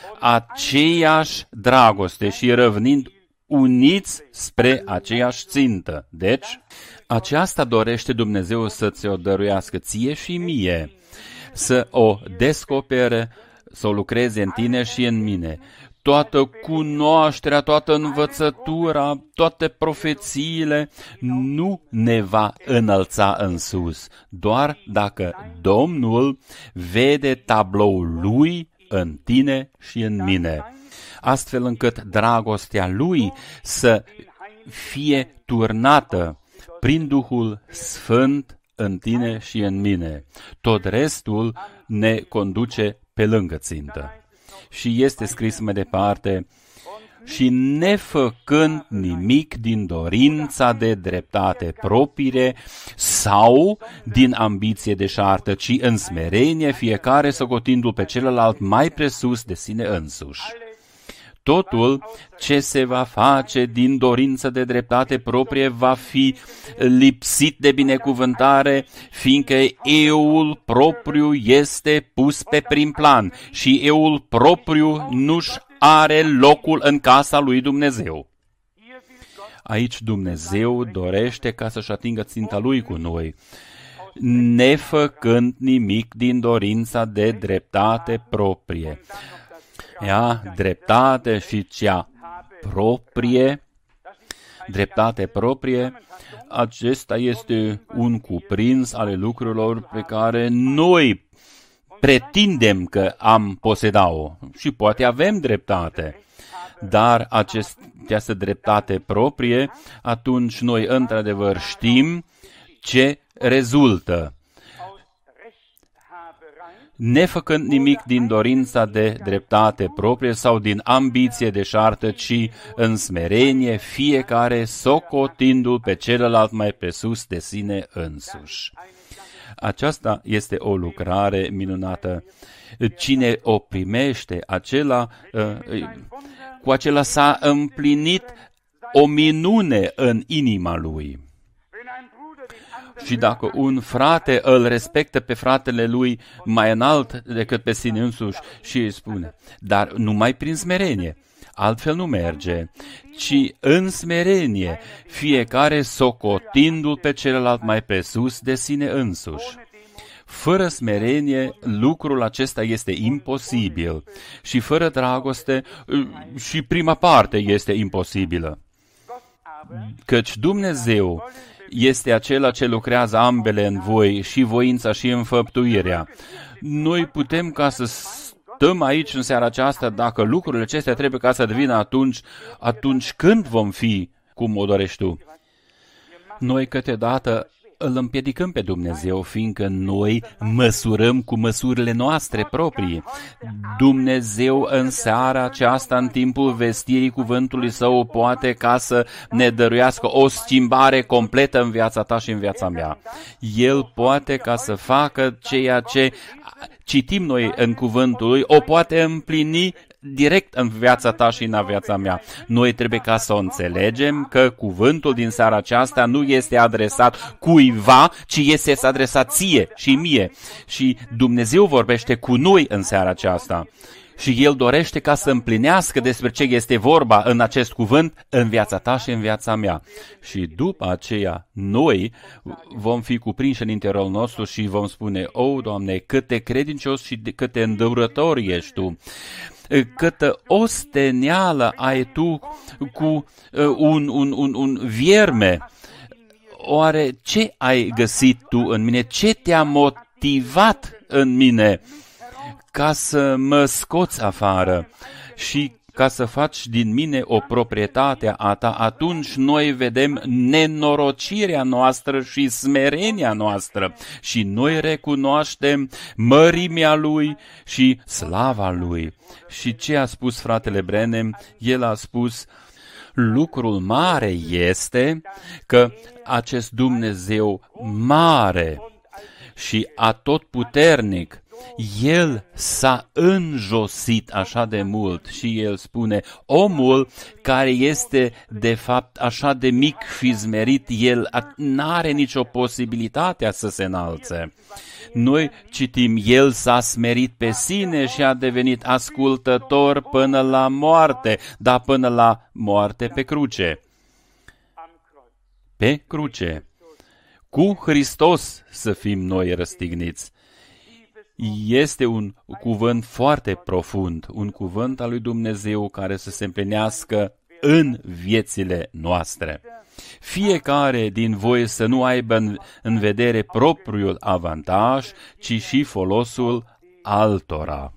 aceeași dragoste și răvnind uniți spre aceeași țintă. Deci, aceasta dorește Dumnezeu să-ți o dăruiască ție și mie, să o descopere, să o lucreze în tine și în mine. Toată cunoașterea, toată învățătura, toate profețiile nu ne va înălța în sus, doar dacă Domnul vede tabloul Lui în tine și în mine, astfel încât dragostea Lui să fie turnată prin Duhul Sfânt în tine și în mine. Tot restul ne conduce pe lângă țintă. Și este scris mai departe: și nefăcând nimic din dorința de dreptate proprie sau din ambiție deșartă, ci în smerenie, fiecare socotindu-l pe celălalt mai presus de sine însuși. Totul ce se va face din dorință de dreptate proprie va fi lipsit de binecuvântare, fiindcă euul propriu este pus pe prim plan și euul propriu nu-și are locul în casa lui Dumnezeu. Aici Dumnezeu dorește ca să-și atingă ținta Lui cu noi, nefăcând nimic din dorința de dreptate proprie. Dreptate și cea proprie, dreptate proprie, acesta este un cuprins ale lucrurilor pe care noi pretindem că am poseda-o și poate avem dreptate, dar această dreptate proprie, atunci noi într-adevăr știm ce rezultă. Nefăcând nimic din dorința de dreptate proprie sau din ambiție deșartă, ci în smerenie, fiecare socotindu-l pe celălalt mai presus de sine însuși. Aceasta este o lucrare minunată. Cine o primește, cu acela s-a împlinit o minune în inima lui. Și dacă un frate îl respectă pe fratele lui mai înalt decât pe sine însuși și îi spune, dar numai prin smerenie, altfel nu merge, ci în smerenie, fiecare socotindu-l pe celălalt mai presus de sine însuși. Fără smerenie, lucrul acesta este imposibil și fără dragoste și prima parte este imposibilă. Căci Dumnezeu este acela ce lucrează ambele în voi, și voința și înfăptuirea. Noi putem ca să stăm aici în seara aceasta, dacă lucrurile acestea trebuie ca să devină atunci când vom fi cum o dorești tu. Noi câteodată îl împiedicăm pe Dumnezeu, fiindcă noi măsurăm cu măsurile noastre proprii. Dumnezeu în seara aceasta, în timpul vestirii cuvântului Său, poate ca să ne dăruiască o schimbare completă în viața ta și în viața mea. El poate ca să facă ceea ce citim noi în cuvântul Lui, o poate împlini direct în viața ta și în viața mea. Noi trebuie ca să o înțelegem că cuvântul din seara aceasta nu este adresat cuiva, ci este adresat ție și mie. Și Dumnezeu vorbește cu noi în seara aceasta. Și El dorește ca să împlinească despre ce este vorba în acest cuvânt în viața ta și în viața mea. Și după aceea, noi vom fi cuprinși în interiorul nostru și vom spune, o, Doamne, cât de credincios și cât de îndurător ești Tu, câtă osteneală ai Tu cu un vierme. Oare ce ai găsit Tu în mine? Ce te-a motivat în mine ca să mă scoți afară și ca să faci din mine o proprietate a ta? Atunci noi vedem nenorocirea noastră și smerenia noastră și noi recunoaștem mărimea Lui și slava Lui. Și ce a spus fratele Branham? El a spus, lucrul mare este că acest Dumnezeu mare și atotputernic, El s-a înjosit așa de mult și El spune, omul care este de fapt așa de mic și zmerit, el n-are nicio posibilitate să se înalțe. Noi citim, El s-a smerit pe sine și a devenit ascultător până la moarte, dar până la moarte pe cruce. Pe cruce. Cu Hristos să fim noi răstigniți. Este un cuvânt foarte profund, un cuvânt al lui Dumnezeu care să se împlinească în viețile noastre. Fiecare din voi să nu aibă în vedere propriul avantaj, ci și folosul altora.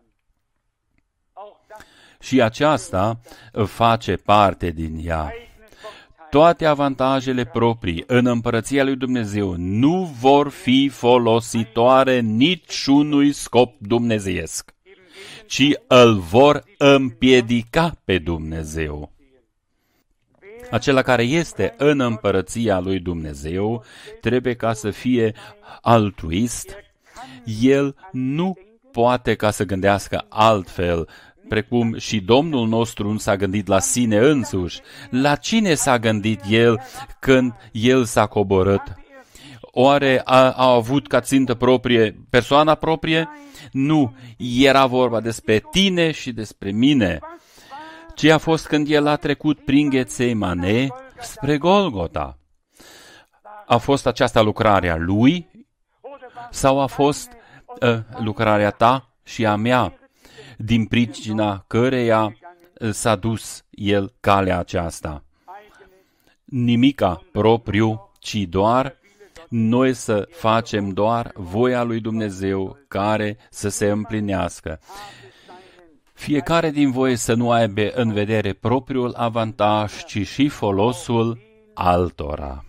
Și aceasta face parte din ea. Toate avantajele proprii în împărăția lui Dumnezeu nu vor fi folositoare niciunui scop dumnezeiesc, ci îl vor împiedica pe Dumnezeu. Acela care este în împărăția lui Dumnezeu trebuie ca să fie altruist. El nu poate ca să gândească altfel, precum și Domnul nostru nu s-a gândit la sine însuși. La cine s-a gândit El când El s-a coborât? Oare a avut ca țintă proprie persoana proprie? Nu, era vorba despre tine și despre mine. Ce a fost când El a trecut prin Ghetsemane spre Golgota? A fost aceasta lucrarea Lui sau a fost lucrarea ta și a mea, din pricina căreia s-a dus El calea aceasta? Nimica propriu, ci doar noi să facem doar voia lui Dumnezeu care să se împlinească. Fiecare din voi să nu aibă în vedere propriul avantaj, ci și folosul altora.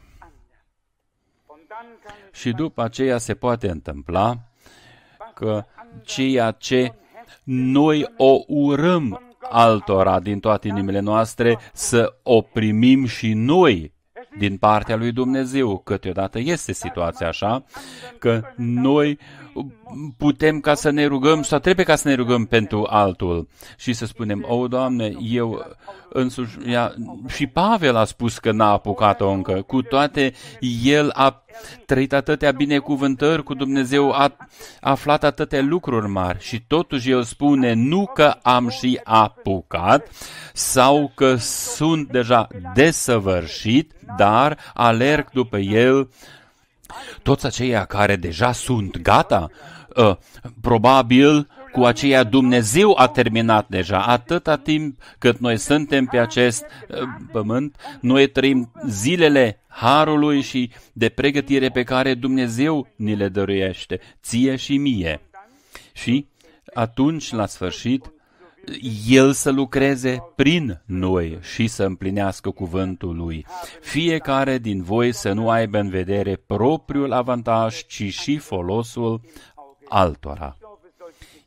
Și după aceea se poate întâmpla că ceea ce noi o urâm altora din toate inimile noastre, să o primim și noi din partea lui Dumnezeu. Câteodată este situația așa, că noi putem ca să ne rugăm sau trebuie ca să ne rugăm pentru altul și să spunem, o, Doamne, eu însuși, și Pavel a spus că n-a apucat-o încă, cu toate el a trăit atâtea binecuvântări cu Dumnezeu, a aflat atâtea lucruri mari și totuși el spune, nu că am și apucat sau că sunt deja desăvârșit, dar alerg după el. Toți aceia care deja sunt gata, probabil cu aceia Dumnezeu a terminat deja. Atâta timp cât noi suntem pe acest pământ, noi trăim zilele harului și de pregătire pe care Dumnezeu ni le dăruiește, ție și mie. Și atunci, la sfârșit, El să lucreze prin noi și să împlinească cuvântul Lui. Fiecare din voi să nu aibă în vedere propriul avantaj, ci și folosul altora.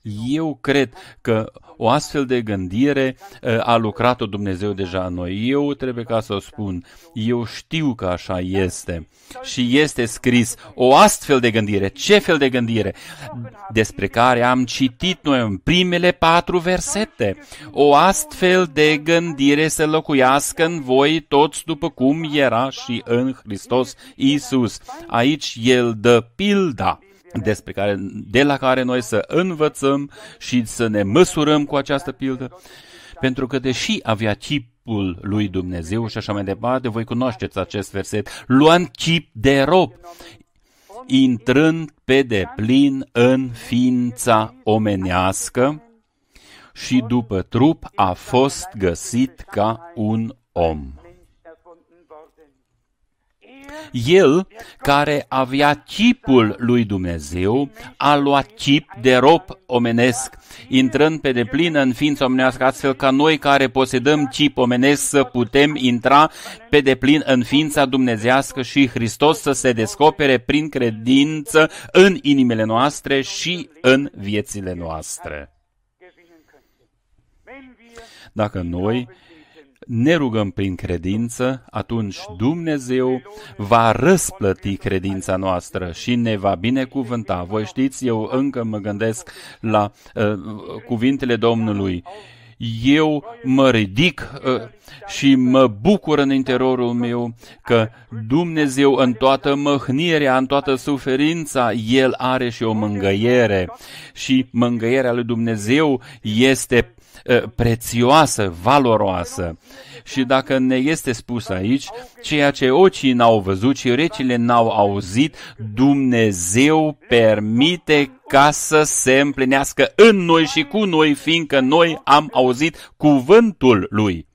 Eu cred că o astfel de gândire a lucrat-o Dumnezeu deja în noi. Eu trebuie ca să o spun. Eu știu că așa este. Și este scris o astfel de gândire. Ce fel de gândire? Despre care am citit noi în primele 4 versete. O astfel de gândire să locuiască în voi toți după cum era și în Hristos Iisus. Aici El dă pilda de la care noi să învățăm și să ne măsurăm cu această pildă, pentru că deși avea chipul lui Dumnezeu și așa mai departe, voi cunoașteți acest verset, luând chip de rob, intrând pe deplin în ființa omenească și după trup a fost găsit ca un om. El, care avea chipul lui Dumnezeu, a luat chip de rob omenesc, intrând pe deplin în ființa omenească, astfel ca noi care posedăm chip omenesc să putem intra pe deplin în ființa dumnezească și Hristos să se descopere prin credință în inimile noastre și în viețile noastre. Dacă noi ne rugăm prin credință, atunci Dumnezeu va răsplăti credința noastră și ne va binecuvânta. Voi știți, eu încă mă gândesc la cuvintele Domnului. Eu mă ridic și mă bucur în interiorul meu că Dumnezeu în toată mâhnirea, în toată suferința, El are și o mângâiere. Și mângâierea lui Dumnezeu este prețioasă, valoroasă. Și dacă ne este spus aici, ceea ce ochii n-au văzut și urechile n-au auzit, Dumnezeu permite ca să se împlinească în noi și cu noi, fiindcă noi am auzit cuvântul Lui.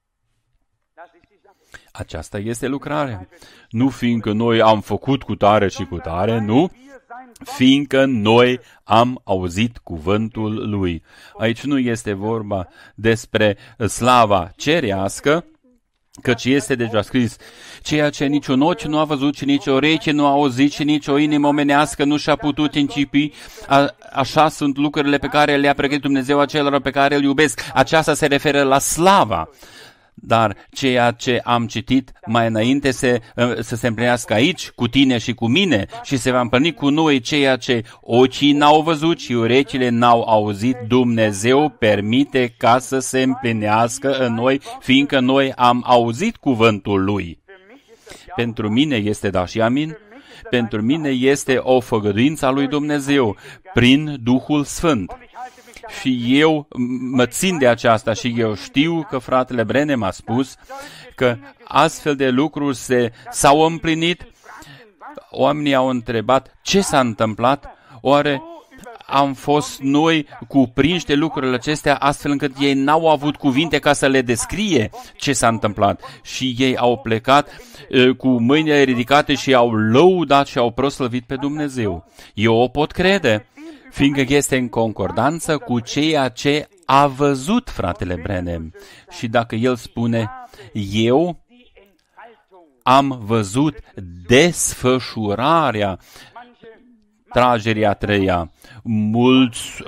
Aceasta este lucrarea. Nu fiindcă noi am făcut cu tare și cu tare, nu, fiindcă noi am auzit cuvântul Lui. Aici nu este vorba despre slava cerească, căci este deja scris, ceea ce niciun ochi nu a văzut și nici o ureche nu a auzit și nici o inimă omenească nu și-a putut închipi, așa sunt lucrurile pe care le-a pregătit Dumnezeu acelora pe care îl iubesc. Aceasta se referă la slava. Dar ceea ce am citit mai înainte să se împlinească aici, cu tine și cu mine, și se va împlini cu noi ceea ce ochii n-au văzut și urechile n-au auzit, Dumnezeu permite ca să se împlinească în noi, fiindcă noi am auzit cuvântul Lui. Pentru mine este da și amin. Pentru mine este o făgăduință a lui Dumnezeu prin Duhul Sfânt. Și eu mă țin de aceasta și eu știu că fratele Branham a spus că astfel de lucruri s-au împlinit. Oamenii au întrebat ce s-a întâmplat, oare am fost noi cuprinși de lucrurile acestea astfel încât ei n-au avut cuvinte ca să le descrie ce s-a întâmplat. Și ei au plecat cu mâinile ridicate și au lăudat și au proslăvit pe Dumnezeu. Eu o pot crede, fiindcă este în concordanță cu ceea ce a văzut fratele Branham. Și dacă el spune, eu am văzut desfășurarea tragerii a treia, mulți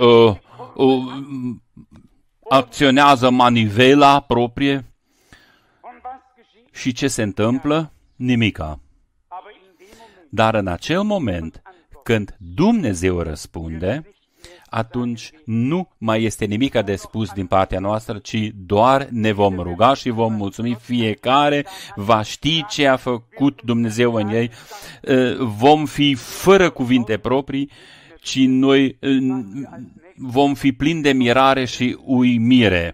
acționează manivela proprie și ce se întâmplă? Nimica. Dar în acel moment, când Dumnezeu răspunde, atunci nu mai este nimic de spus din partea noastră, ci doar ne vom ruga și vom mulțumi. Fiecare va ști ce a făcut Dumnezeu în ei. Vom fi fără cuvinte proprii, ci noi vom fi plini de mirare și uimire.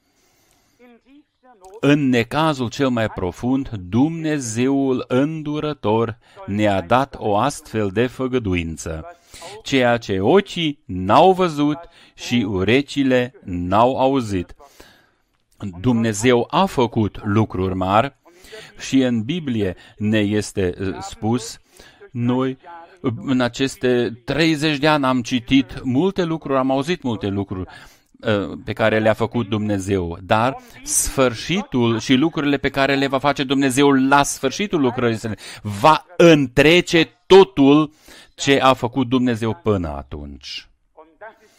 În necazul cel mai profund, Dumnezeul îndurător ne-a dat o astfel de făgăduință, ceea ce ochii n-au văzut și urechile n-au auzit. Dumnezeu a făcut lucruri mari și în Biblie ne este spus, noi în aceste 30 de ani am citit multe lucruri, am auzit multe lucruri pe care le-a făcut Dumnezeu, dar sfârșitul și lucrurile pe care le va face Dumnezeu la sfârșitul lucrării va întrece totul ce a făcut Dumnezeu până atunci.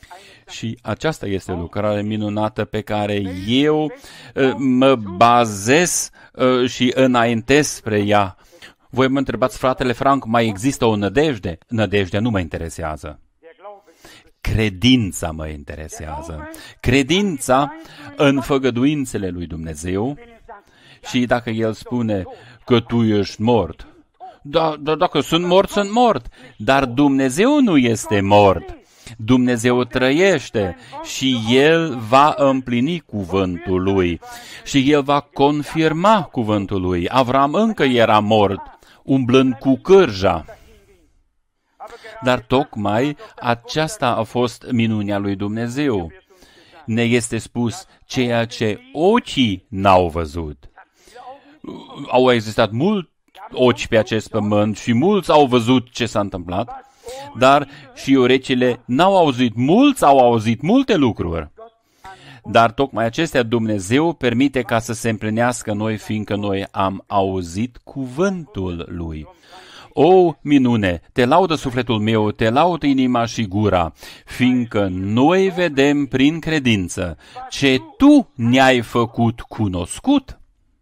Și aceasta este o lucrare minunată pe care eu mă bazez și înaintez spre ea. Voi mă întrebați, fratele Frank, mai există o nădejde? Nădejdea nu mă interesează. Credința mă interesează. Credința în făgăduințele lui Dumnezeu. Și dacă El spune că tu ești mort, dacă sunt mort, sunt mort. Dar Dumnezeu nu este mort. Dumnezeu trăiește și El va împlini cuvântul Lui și El va confirma cuvântul Lui. Avram încă era mort, umblând cu cârja. Dar tocmai aceasta a fost minunea lui Dumnezeu. Ne este spus ceea ce ochii n-au văzut. Au existat mulți ochi pe acest pământ și mulți au văzut ce s-a întâmplat, dar și urechile n-au auzit. Mulți au auzit multe lucruri. Dar tocmai acestea Dumnezeu permite ca să se împlinească noi, fiindcă noi am auzit cuvântul Lui. O, minune, te laudă sufletul meu, te laudă inima și gura, fiindcă noi vedem prin credință ce Tu ne-ai făcut cunoscut.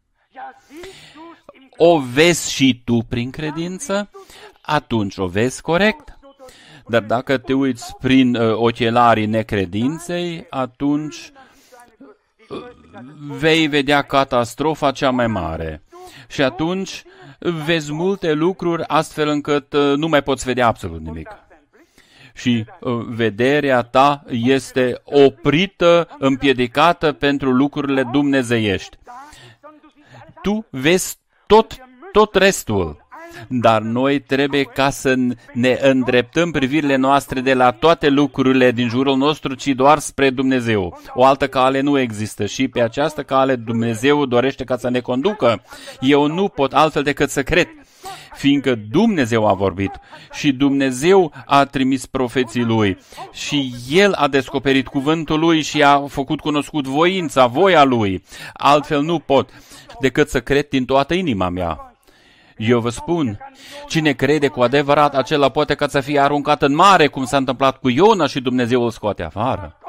O vezi și tu prin credință, atunci o vezi corect. Dar dacă te uiți prin ochelarii necredinței, atunci vei vedea catastrofa cea mai mare. Și atunci vezi multe lucruri astfel încât nu mai poți vedea absolut nimic. Și vederea ta este oprită, împiedicată pentru lucrurile dumnezeiești. Tu vezi tot restul. Dar noi trebuie ca să ne îndreptăm privirile noastre de la toate lucrurile din jurul nostru, ci doar spre Dumnezeu. O altă cale nu există și pe această cale Dumnezeu dorește ca să ne conducă. Eu nu pot altfel decât să cred, fiindcă Dumnezeu a vorbit și Dumnezeu a trimis profeții Lui și El a descoperit cuvântul Lui și a făcut cunoscut voia Lui. Altfel nu pot decât să cred din toată inima mea. Eu vă spun, cine crede cu adevărat, acela poate ca să fie aruncat în mare, cum s-a întâmplat cu Iona și Dumnezeu îl scoate afară.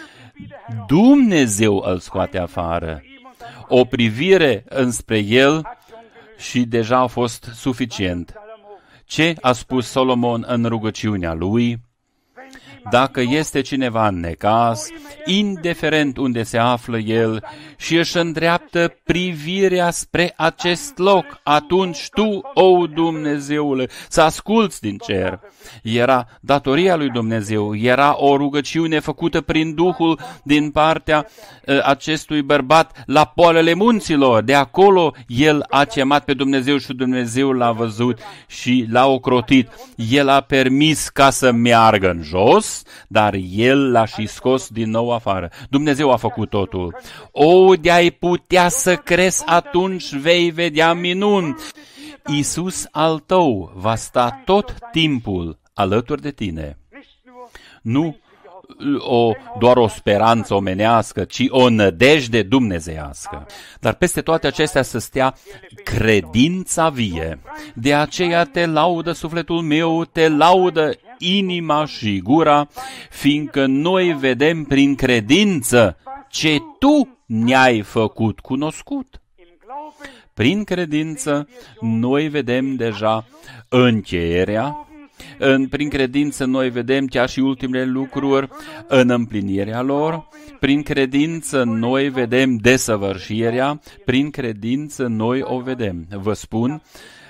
Dumnezeu îl scoate afară. O privire înspre El și deja a fost suficient. Ce a spus Solomon în rugăciunea lui? Dacă este cineva în necaz, indiferent unde se află el, și își îndreaptă privirea spre acest loc, atunci tu, o Dumnezeule, să asculți din cer. Era datoria lui Dumnezeu, era o rugăciune făcută prin Duhul din partea acestui bărbat la poalele munților. De acolo el a chemat pe Dumnezeu și Dumnezeu l-a văzut și l-a ocrotit. El a permis ca să meargă în jos, dar el l-a și scos din nou afară. Dumnezeu a făcut totul. O, de-ai putea să crezi, atunci vei vedea minuni. Iisus al tău va sta tot timpul alături de tine. Nu doar o speranță omenească, ci o nădejde dumnezeiască. Dar peste toate acestea să stea credința vie. De aceea te laudă sufletul meu, te laudă inima și gura, fiindcă noi vedem prin credință ce Tu ne-ai făcut cunoscut. Prin credință noi vedem deja încheierea, prin credință noi vedem chiar și ultimele lucruri în împlinirea lor, prin credință noi vedem desăvârșirea, prin credință noi o vedem. Vă spun,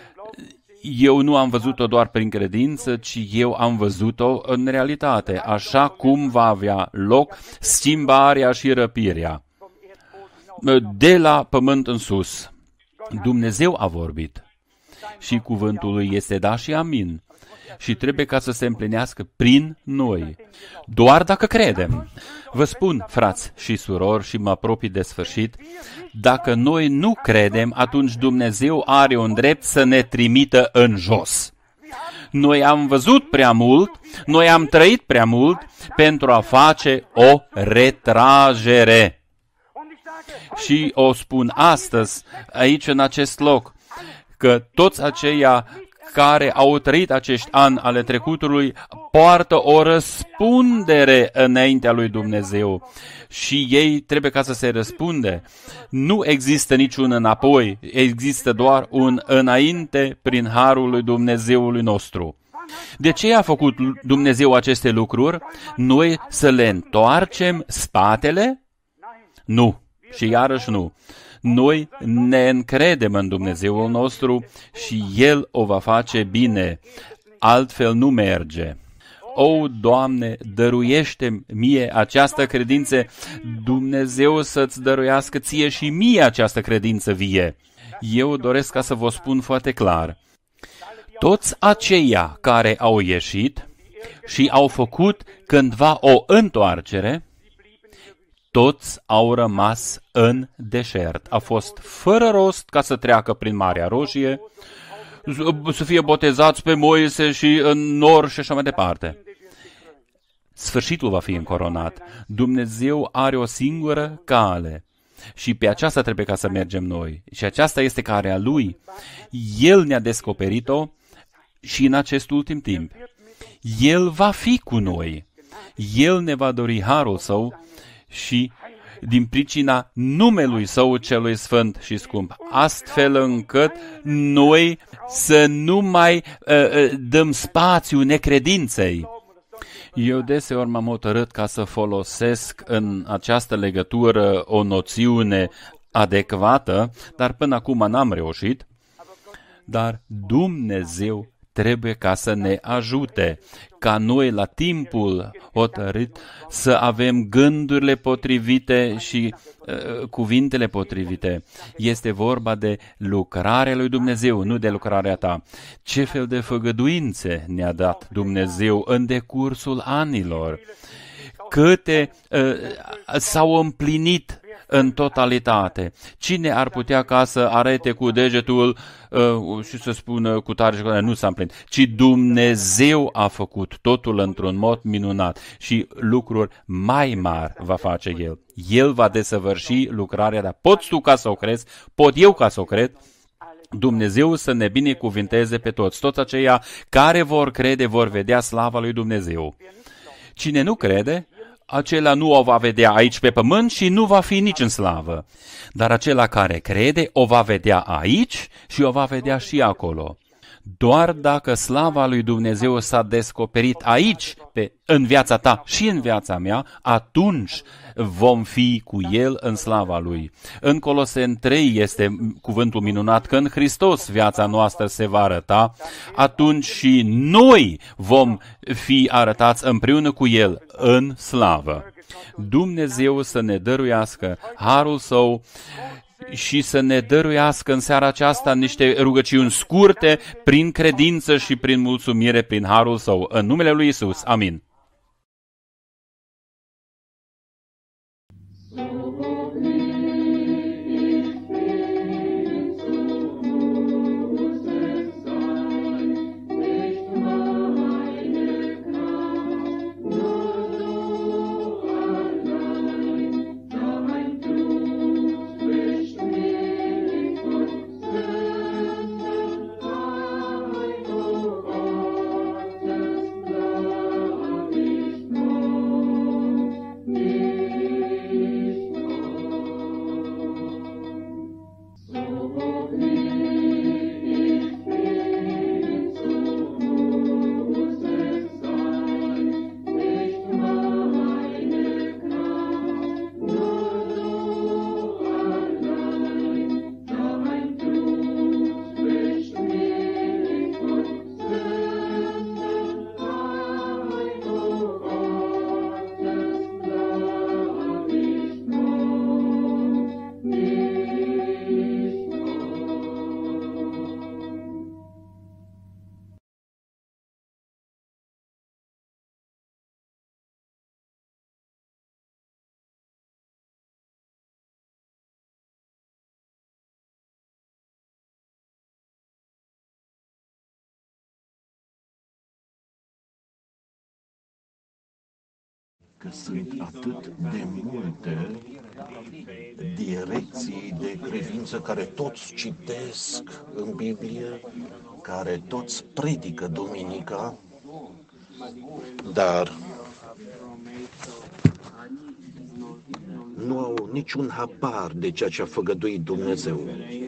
eu nu am văzut-o doar prin credință, ci eu am văzut-o în realitate, așa cum va avea loc schimbarea și răpirea de la pământ în sus. Dumnezeu a vorbit și cuvântul Lui este da și amin. Și trebuie ca să se împlinească prin noi. Doar dacă credem. Vă spun, frați și surori, și mă apropii de sfârșit, dacă noi nu credem, atunci Dumnezeu are un drept să ne trimită în jos. Noi am văzut prea mult, noi am trăit prea mult pentru a face o retragere. Și o spun astăzi, aici în acest loc, că toți aceia care au trăit acești ani ale trecutului poartă o răspundere înaintea lui Dumnezeu și ei trebuie ca să se răspunde. Nu există niciun înapoi, există doar un înainte prin harul lui Dumnezeului nostru. De ce a făcut Dumnezeu aceste lucruri? Noi să le întoarcem spatele? Nu. Și iarăși nu. Noi ne încredem în Dumnezeul nostru și El o va face bine. Altfel nu merge. O, Doamne, dăruiește mie această credință, Dumnezeu să-ți dăruiască ție și mie această credință vie. Eu doresc ca să vă spun foarte clar. Toți aceia care au ieșit și au făcut cândva o întoarcere, toți au rămas în deșert. A fost fără rost ca să treacă prin Marea Roșie, să fie botezați pe Moise și în nor și așa mai departe. Sfârșitul va fi încoronat. Dumnezeu are o singură cale și pe aceasta trebuie ca să mergem noi. Și aceasta este calea Lui. El ne-a descoperit-o și în acest ultim timp. El va fi cu noi. El ne va dori harul Său și din pricina numelui Său celui sfânt și scump, astfel încât noi să nu mai dăm spațiu necredinței. Eu deseori m-am hotărât ca să folosesc în această legătură o noțiune adecvată, dar până acum n-am reușit. Dar Dumnezeu trebuie ca să ne ajute, ca noi la timpul hotărât să avem gândurile potrivite și cuvintele potrivite. Este vorba de lucrarea lui Dumnezeu, nu de lucrarea ta. Ce fel de făgăduințe ne-a dat Dumnezeu în decursul anilor? Câte s-au împlinit în totalitate. Cine ar putea ca să arate cu degetul și să spună cu tare și cu tare, nu s-a împlinit, ci Dumnezeu a făcut totul într-un mod minunat și lucruri mai mari va face El. El va desăvârși lucrarea, dar poți tu ca să o crezi, pot eu ca să o cred, Dumnezeu să ne binecuvinteze pe toți. Toți aceia care vor crede vor vedea slava lui Dumnezeu. Cine nu crede, acela nu o va vedea aici pe pământ și nu va fi nici în slavă. Dar acela care crede o va vedea aici și o va vedea și acolo. Doar dacă slava lui Dumnezeu s-a descoperit aici, în viața ta și în viața mea, atunci vom fi cu El în slava Lui. În Coloseni 3 este cuvântul minunat că în Hristos viața noastră se va arăta, atunci și noi vom fi arătați împreună cu El în slavă. Dumnezeu să ne dăruiască harul Său și să ne dăruiască în seara aceasta niște rugăciuni scurte, prin credință și prin mulțumire, prin harul Său. În numele Lui Iisus. Amin. Că sunt atât de multe direcții de credință care toți citesc în Biblie care toți predică duminica, dar nu au niciun habar de ceea ce a făgăduit Dumnezeu.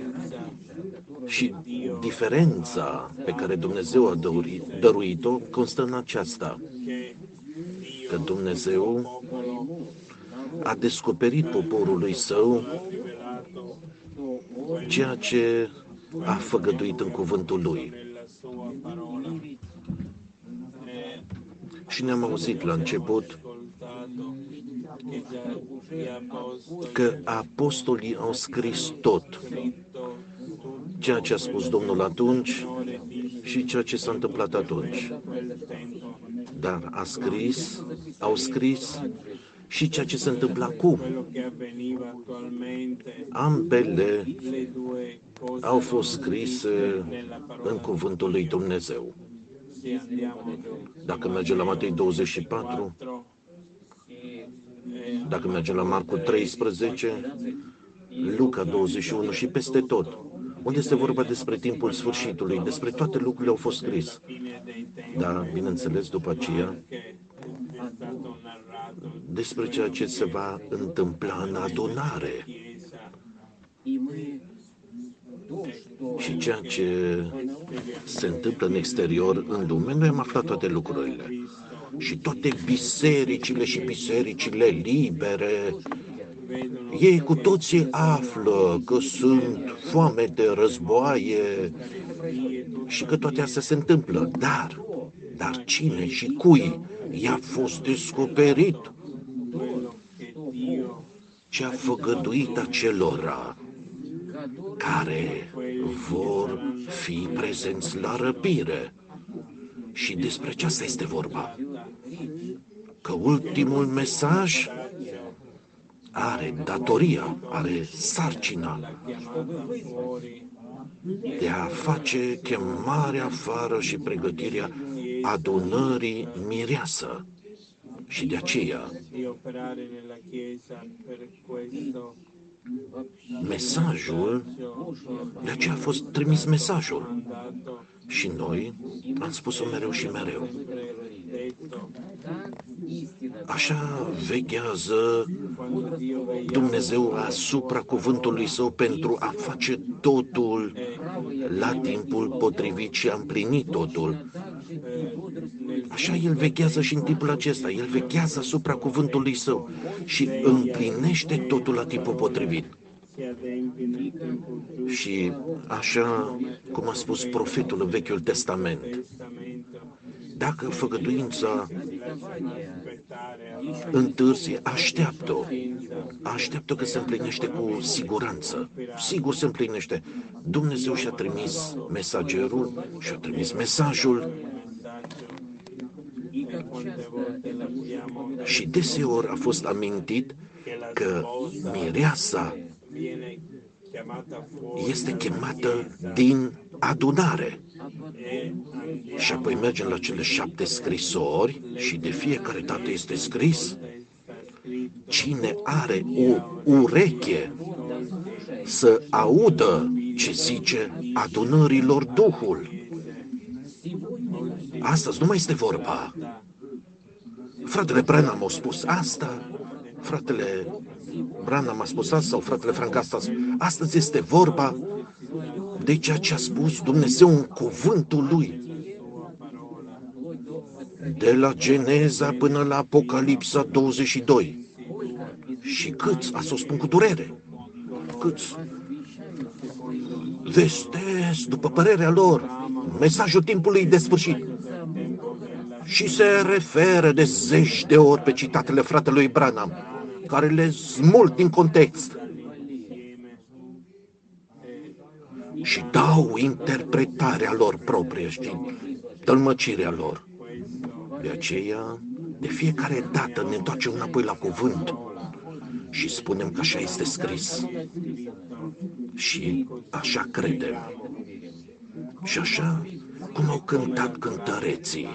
Și diferența pe care Dumnezeu a dăruit-o constă în aceasta, că Dumnezeu a descoperit poporului său ceea ce a făgăduit în cuvântul lui. Și ne-am auzit la început că apostolii au scris tot, ceea ce a spus Domnul atunci și ceea ce s-a întâmplat atunci. Dar au scris și ceea ce se întâmplă acum. Ambele au fost scrise în cuvântul lui Dumnezeu. Dacă mergem la Matei 24, dacă mergem la Marcu 13, Luca 21 și peste tot, unde este vorba despre timpul sfârșitului, despre toate lucrurile au fost scris. Dar, bineînțeles, după aceea, despre ceea ce se va întâmpla în adunare și ceea ce se întâmplă în exterior, în lume, noi am aflat toate lucrurile. Și toate bisericile libere, ei cu toții află că sunt foamete, războaie și că toate astea se întâmplă. Dar cine și cui i-a fost descoperit ce a făgăduit acelora care vor fi prezenți la răpire. Și despre ce asta este vorba? Că ultimul mesaj are datoria, are sarcina de a face chemarea afară și pregătirea adunării mireasă. Și de aceea mesajul, de aceea a fost trimis mesajul. Și noi am spus-o mereu și mereu. Așa veghează Dumnezeu asupra cuvântului Său pentru a face totul la timpul potrivit și a împlinit totul. Așa El veghează și în timpul acesta. El veghează asupra cuvântului Său și împlinește totul la timpul potrivit. Și așa cum a spus profetul în Vechiul Testament, dacă făgăduința întârzie, așteaptă că se împlinește cu siguranță. Sigur se împlinește. Dumnezeu și-a trimis mesagerul și-a trimis mesajul. Și deseori a fost amintit că mireasa este chemată din adunare. Și apoi mergem la cele 7 scrisori și de fiecare dată este scris: cine are o ureche să audă ce zice adunărilor Duhul. Astăzi nu mai este vorba. Fratele Branham a spus asta, fratele Branham a spus asta sau fratele Frank asta. Astăzi este vorba de ceea ce a spus Dumnezeu în cuvântul Lui. De la Geneza până la Apocalipsa 22. Și câți, asta o spun cu durere, câți vestesc, după părerea lor, mesajul timpului de sfârșit. Și se referă de 10 de ori pe citatele fratelui Branham, care le smulg din context și dau interpretarea lor proprie și tălmăcirea lor. De aceea, de fiecare dată ne întoarcem înapoi la cuvânt și spunem că așa este scris și așa credem. Și așa cum au cântat cântăreții,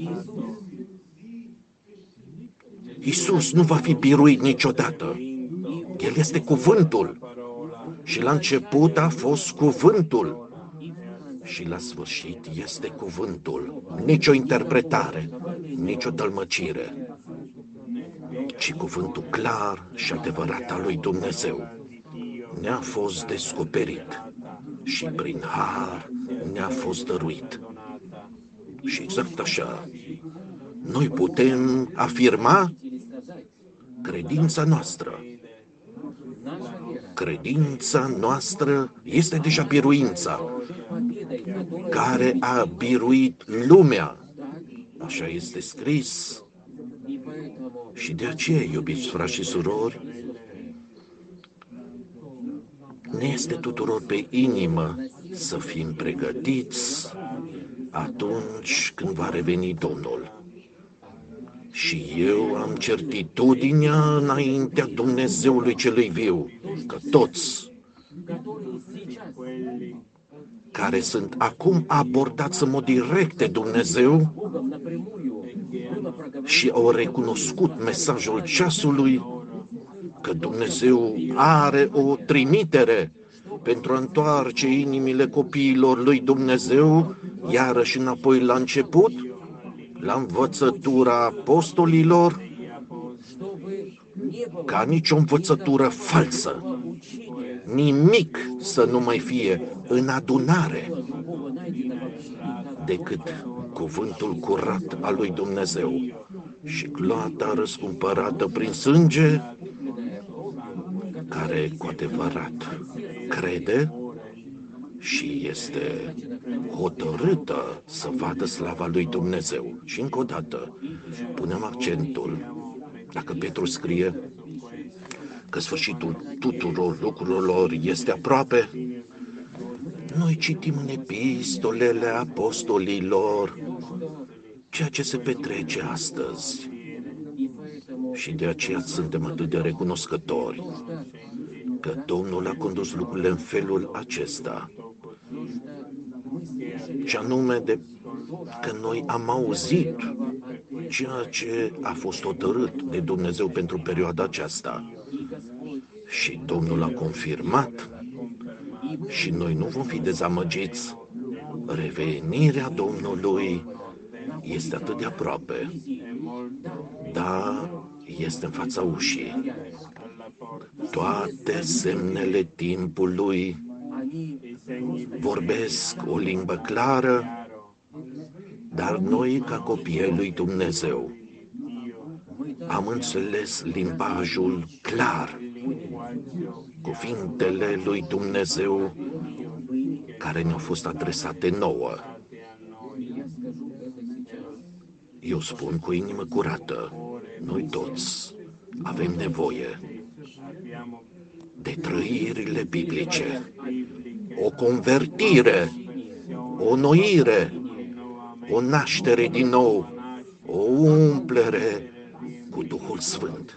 Iisus nu va fi biruit niciodată. El este cuvântul. Și la început a fost cuvântul. Și la sfârșit este cuvântul, nicio interpretare, nicio tălmăcire, ci cuvântul clar și adevărat al lui Dumnezeu ne-a fost descoperit și prin har ne-a fost dăruit. Și exact așa, noi putem afirma credința noastră. Credința noastră este deja biruința care a biruit lumea. Așa este scris. Și de aceea, iubiți frați și surori, ne este tuturor pe inimă să fim pregătiți atunci când va reveni Domnul. Și eu am certitudinea înaintea Dumnezeului celui viu, că toți care sunt acum abordați în mod direct de Dumnezeu și au recunoscut mesajul ceasului, că Dumnezeu are o trimitere pentru a întoarce inimile copiilor lui Dumnezeu, iarăși înapoi la început, la învățătura apostolilor, ca nicio învățătură falsă, nimic să nu mai fie în adunare decât cuvântul curat al lui Dumnezeu și gloata răscumpărată prin sânge, care cu adevărat crede și este hotărâtă să vadă slava lui Dumnezeu. Și încă o dată punem accentul, dacă Petru scrie că sfârșitul tuturor lucrurilor este aproape, noi citim în epistolele apostolilor ceea ce se petrece astăzi. Și de aceea suntem atât de recunoscători că Domnul a condus lucrurile în felul acesta. Și anume că noi am auzit ceea ce a fost hotărât de Dumnezeu pentru perioada aceasta. Și Domnul a confirmat și noi nu vom fi dezamăgiți. Revenirea Domnului este atât de aproape. Da, este în fața ușii. Toate semnele timpului vorbesc o limbă clară, dar noi, ca copii ai lui Dumnezeu, am înțeles limbajul clar, cuvintele lui Dumnezeu care ne-au fost adresate nouă. Eu spun cu inimă curată, noi toți avem nevoie de trăirile biblice, o convertire, o noire, o naștere din nou, o umplere cu Duhul Sfânt.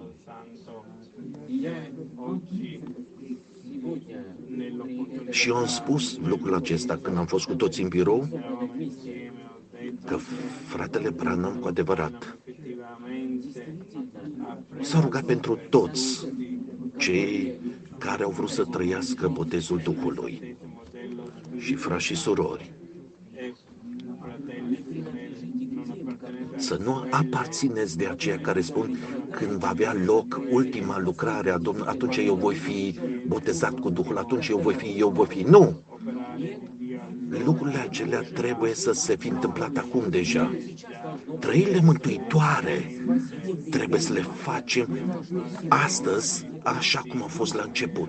Și eu am spus lucrul acesta când am fost cu toți în birou, că fratele Branham cu adevărat s-a rugat pentru toți cei care au vrut să trăiască botezul Duhului. Și frați și surori, să nu aparțineți de aceia care spun când va avea loc ultima lucrare a Domnului, atunci eu voi fi botezat cu Duhul, atunci eu voi fi. Nu! Lucrurile acelea trebuie să se fi întâmplat acum deja. Trăirile mântuitoare trebuie să le facem astăzi, așa cum a fost la început.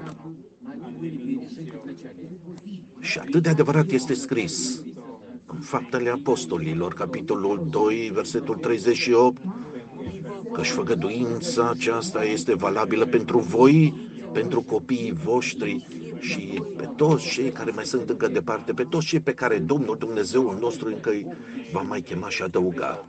Și atât de adevărat este scris în Faptele Apostolilor, capitolul 2, versetul 38, că-și făgăduința aceasta este valabilă pentru voi, pentru copiii voștri și pe toți cei care mai sunt încă departe, pe toți cei pe care Domnul Dumnezeul nostru încă îi va mai chema și adăuga.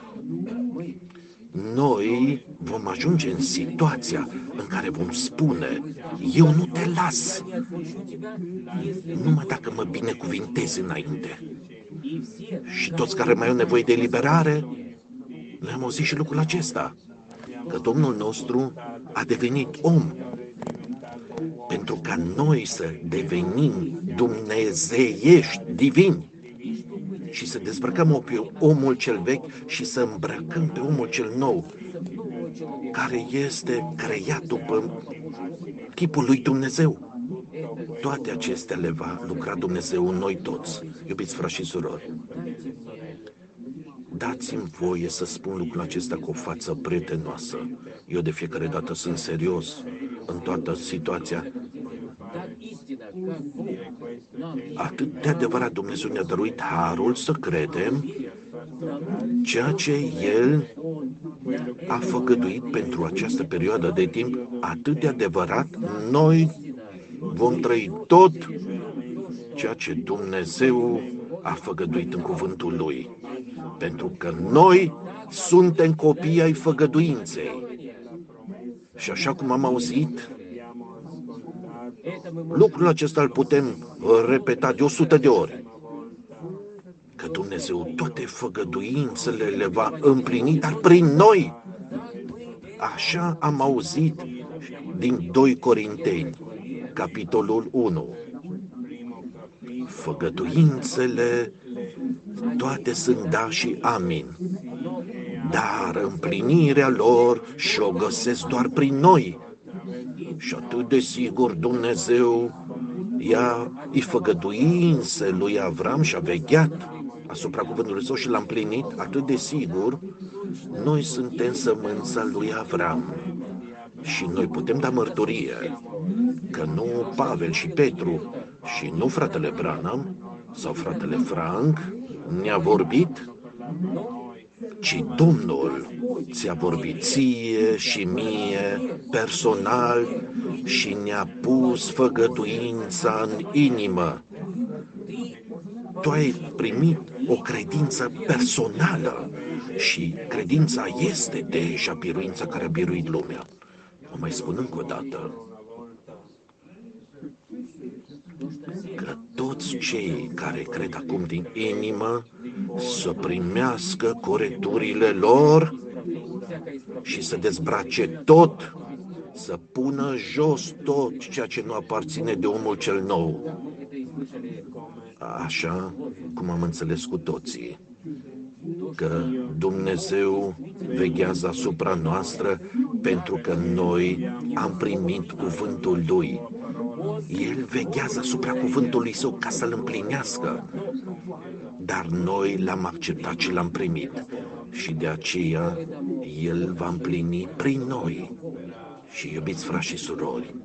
Noi vom ajunge în situația în care vom spune, eu nu te las, numai dacă mă binecuvintezi înainte. Și toți care mai au nevoie de eliberare, noi am auzit și lucrul acesta, că Domnul nostru a devenit om, pentru ca ca noi să devenim dumnezeiești, divini, și să dezbrăcăm pe omul cel vechi și să îmbrăcăm pe omul cel nou, care este creat după chipul lui Dumnezeu. Toate acestea le va lucra Dumnezeu în noi toți, iubiți frați și surori. Dați-mi voie să spun lucrul acesta cu o față prietenoasă. Eu de fiecare dată sunt serios în toată situația. Atât de adevărat Dumnezeu ne-a dăruit harul să credem ceea ce El a făgăduit pentru această perioadă de timp, atât de adevărat, noi vom trăi tot ceea ce Dumnezeu a făgăduit în cuvântul Lui. Pentru că noi suntem copii ai făgăduinței. Și așa cum am auzit, lucrul acesta îl putem repeta de 100 de ori. Că Dumnezeu toate făgăduințele le va împlini, dar prin noi. Așa am auzit din 2 Corinteni, capitolul 1. Făgăduințele toate sunt da și amin, dar împlinirea lor și-o găsesc doar prin noi. Și atât de sigur Dumnezeu i-a făgăduințe lui Avram și a vegheat asupra cuvântului său și l-a împlinit, atât de sigur noi suntem sămânța lui Avram. Și noi putem da mărturie că nu Pavel și Petru și nu fratele Branham sau fratele Frank ne-a vorbit, ci Domnul ți-a vorbit ție și mie personal și ne-a pus făgăduința în inimă. Tu ai primit o credință personală și credința este deja biruința care a biruit lumea. O mai spun încă o dată, că toți cei care cred acum din inimă să primească corecturile lor și să dezbrace tot, să pună jos tot ceea ce nu aparține de omul cel nou. Așa cum am înțeles cu toții, că Dumnezeu veghează asupra noastră pentru că noi am primit cuvântul Lui. El veghează asupra cuvântului Său ca să-l împlinească, dar noi l-am acceptat și l-am primit și de aceea El va împlini prin noi. Și iubiți frați și surori,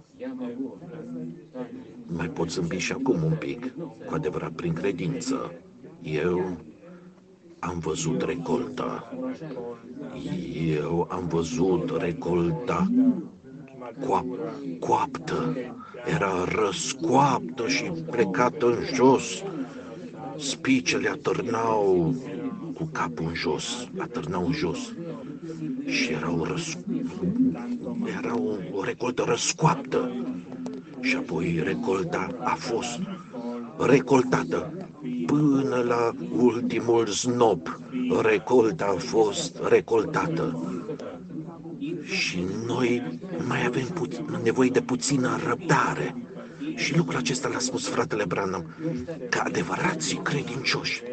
mai pot zâmbi și acum un pic, cu adevărat prin credință. Eu am văzut recolta. Eu am văzut recolta coaptă. Era răscoaptă și plecată în jos. Spicele atârnau cu capul în jos, atârnau în jos. Și era o recoltă răscoaptă. Și apoi recolta a fost recoltată până la ultimul znop. Recolta a fost recoltată. Și noi mai avem nevoie de puțină răbdare. Și lucrul acesta l-a spus fratele Branham, că adevărații credincioși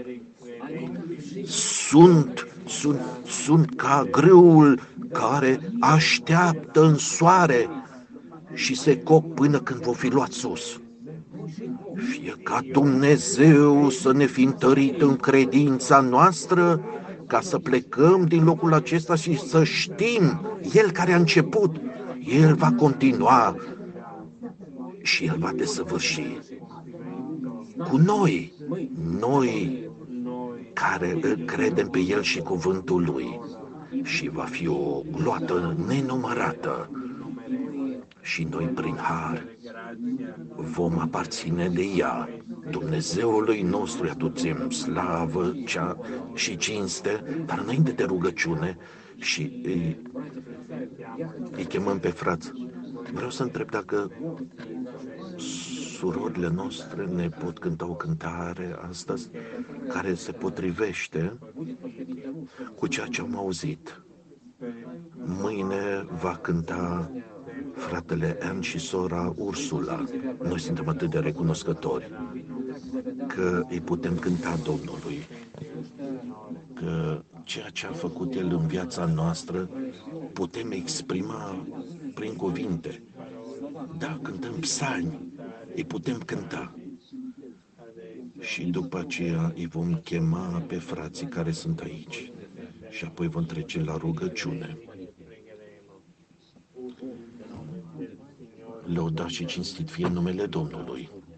sunt ca grâul care așteaptă în soare și se coc până când vor fi luat sus. Fie ca Dumnezeu să ne fi întărit în credința noastră, ca să plecăm din locul acesta și să știm, El care a început, El va continua și El va desăvârși. Cu noi care îl credem pe El și cuvântul Lui, și va fi o gloată nenumărată. Și noi, prin har, vom aparține de ea. Dumnezeului nostru îi aducem slavă și cinste, dar înainte de rugăciune și îi chemăm pe frați. Vreau să întreb dacă surorile noastre ne pot cânta o cântare astăzi care se potrivește cu ceea ce am auzit. Mâine va cânta fratele Ann și sora Ursula. Noi suntem atât de recunoscători că îi putem cânta Domnului, că ceea ce a făcut El în viața noastră putem exprima prin cuvinte. Da, cântăm psalmi, îi putem cânta. Și după aceea îi vom chema pe frații care sunt aici. Și apoi vom trece la rugăciune. Lăudat și cinstit fie numele Domnului.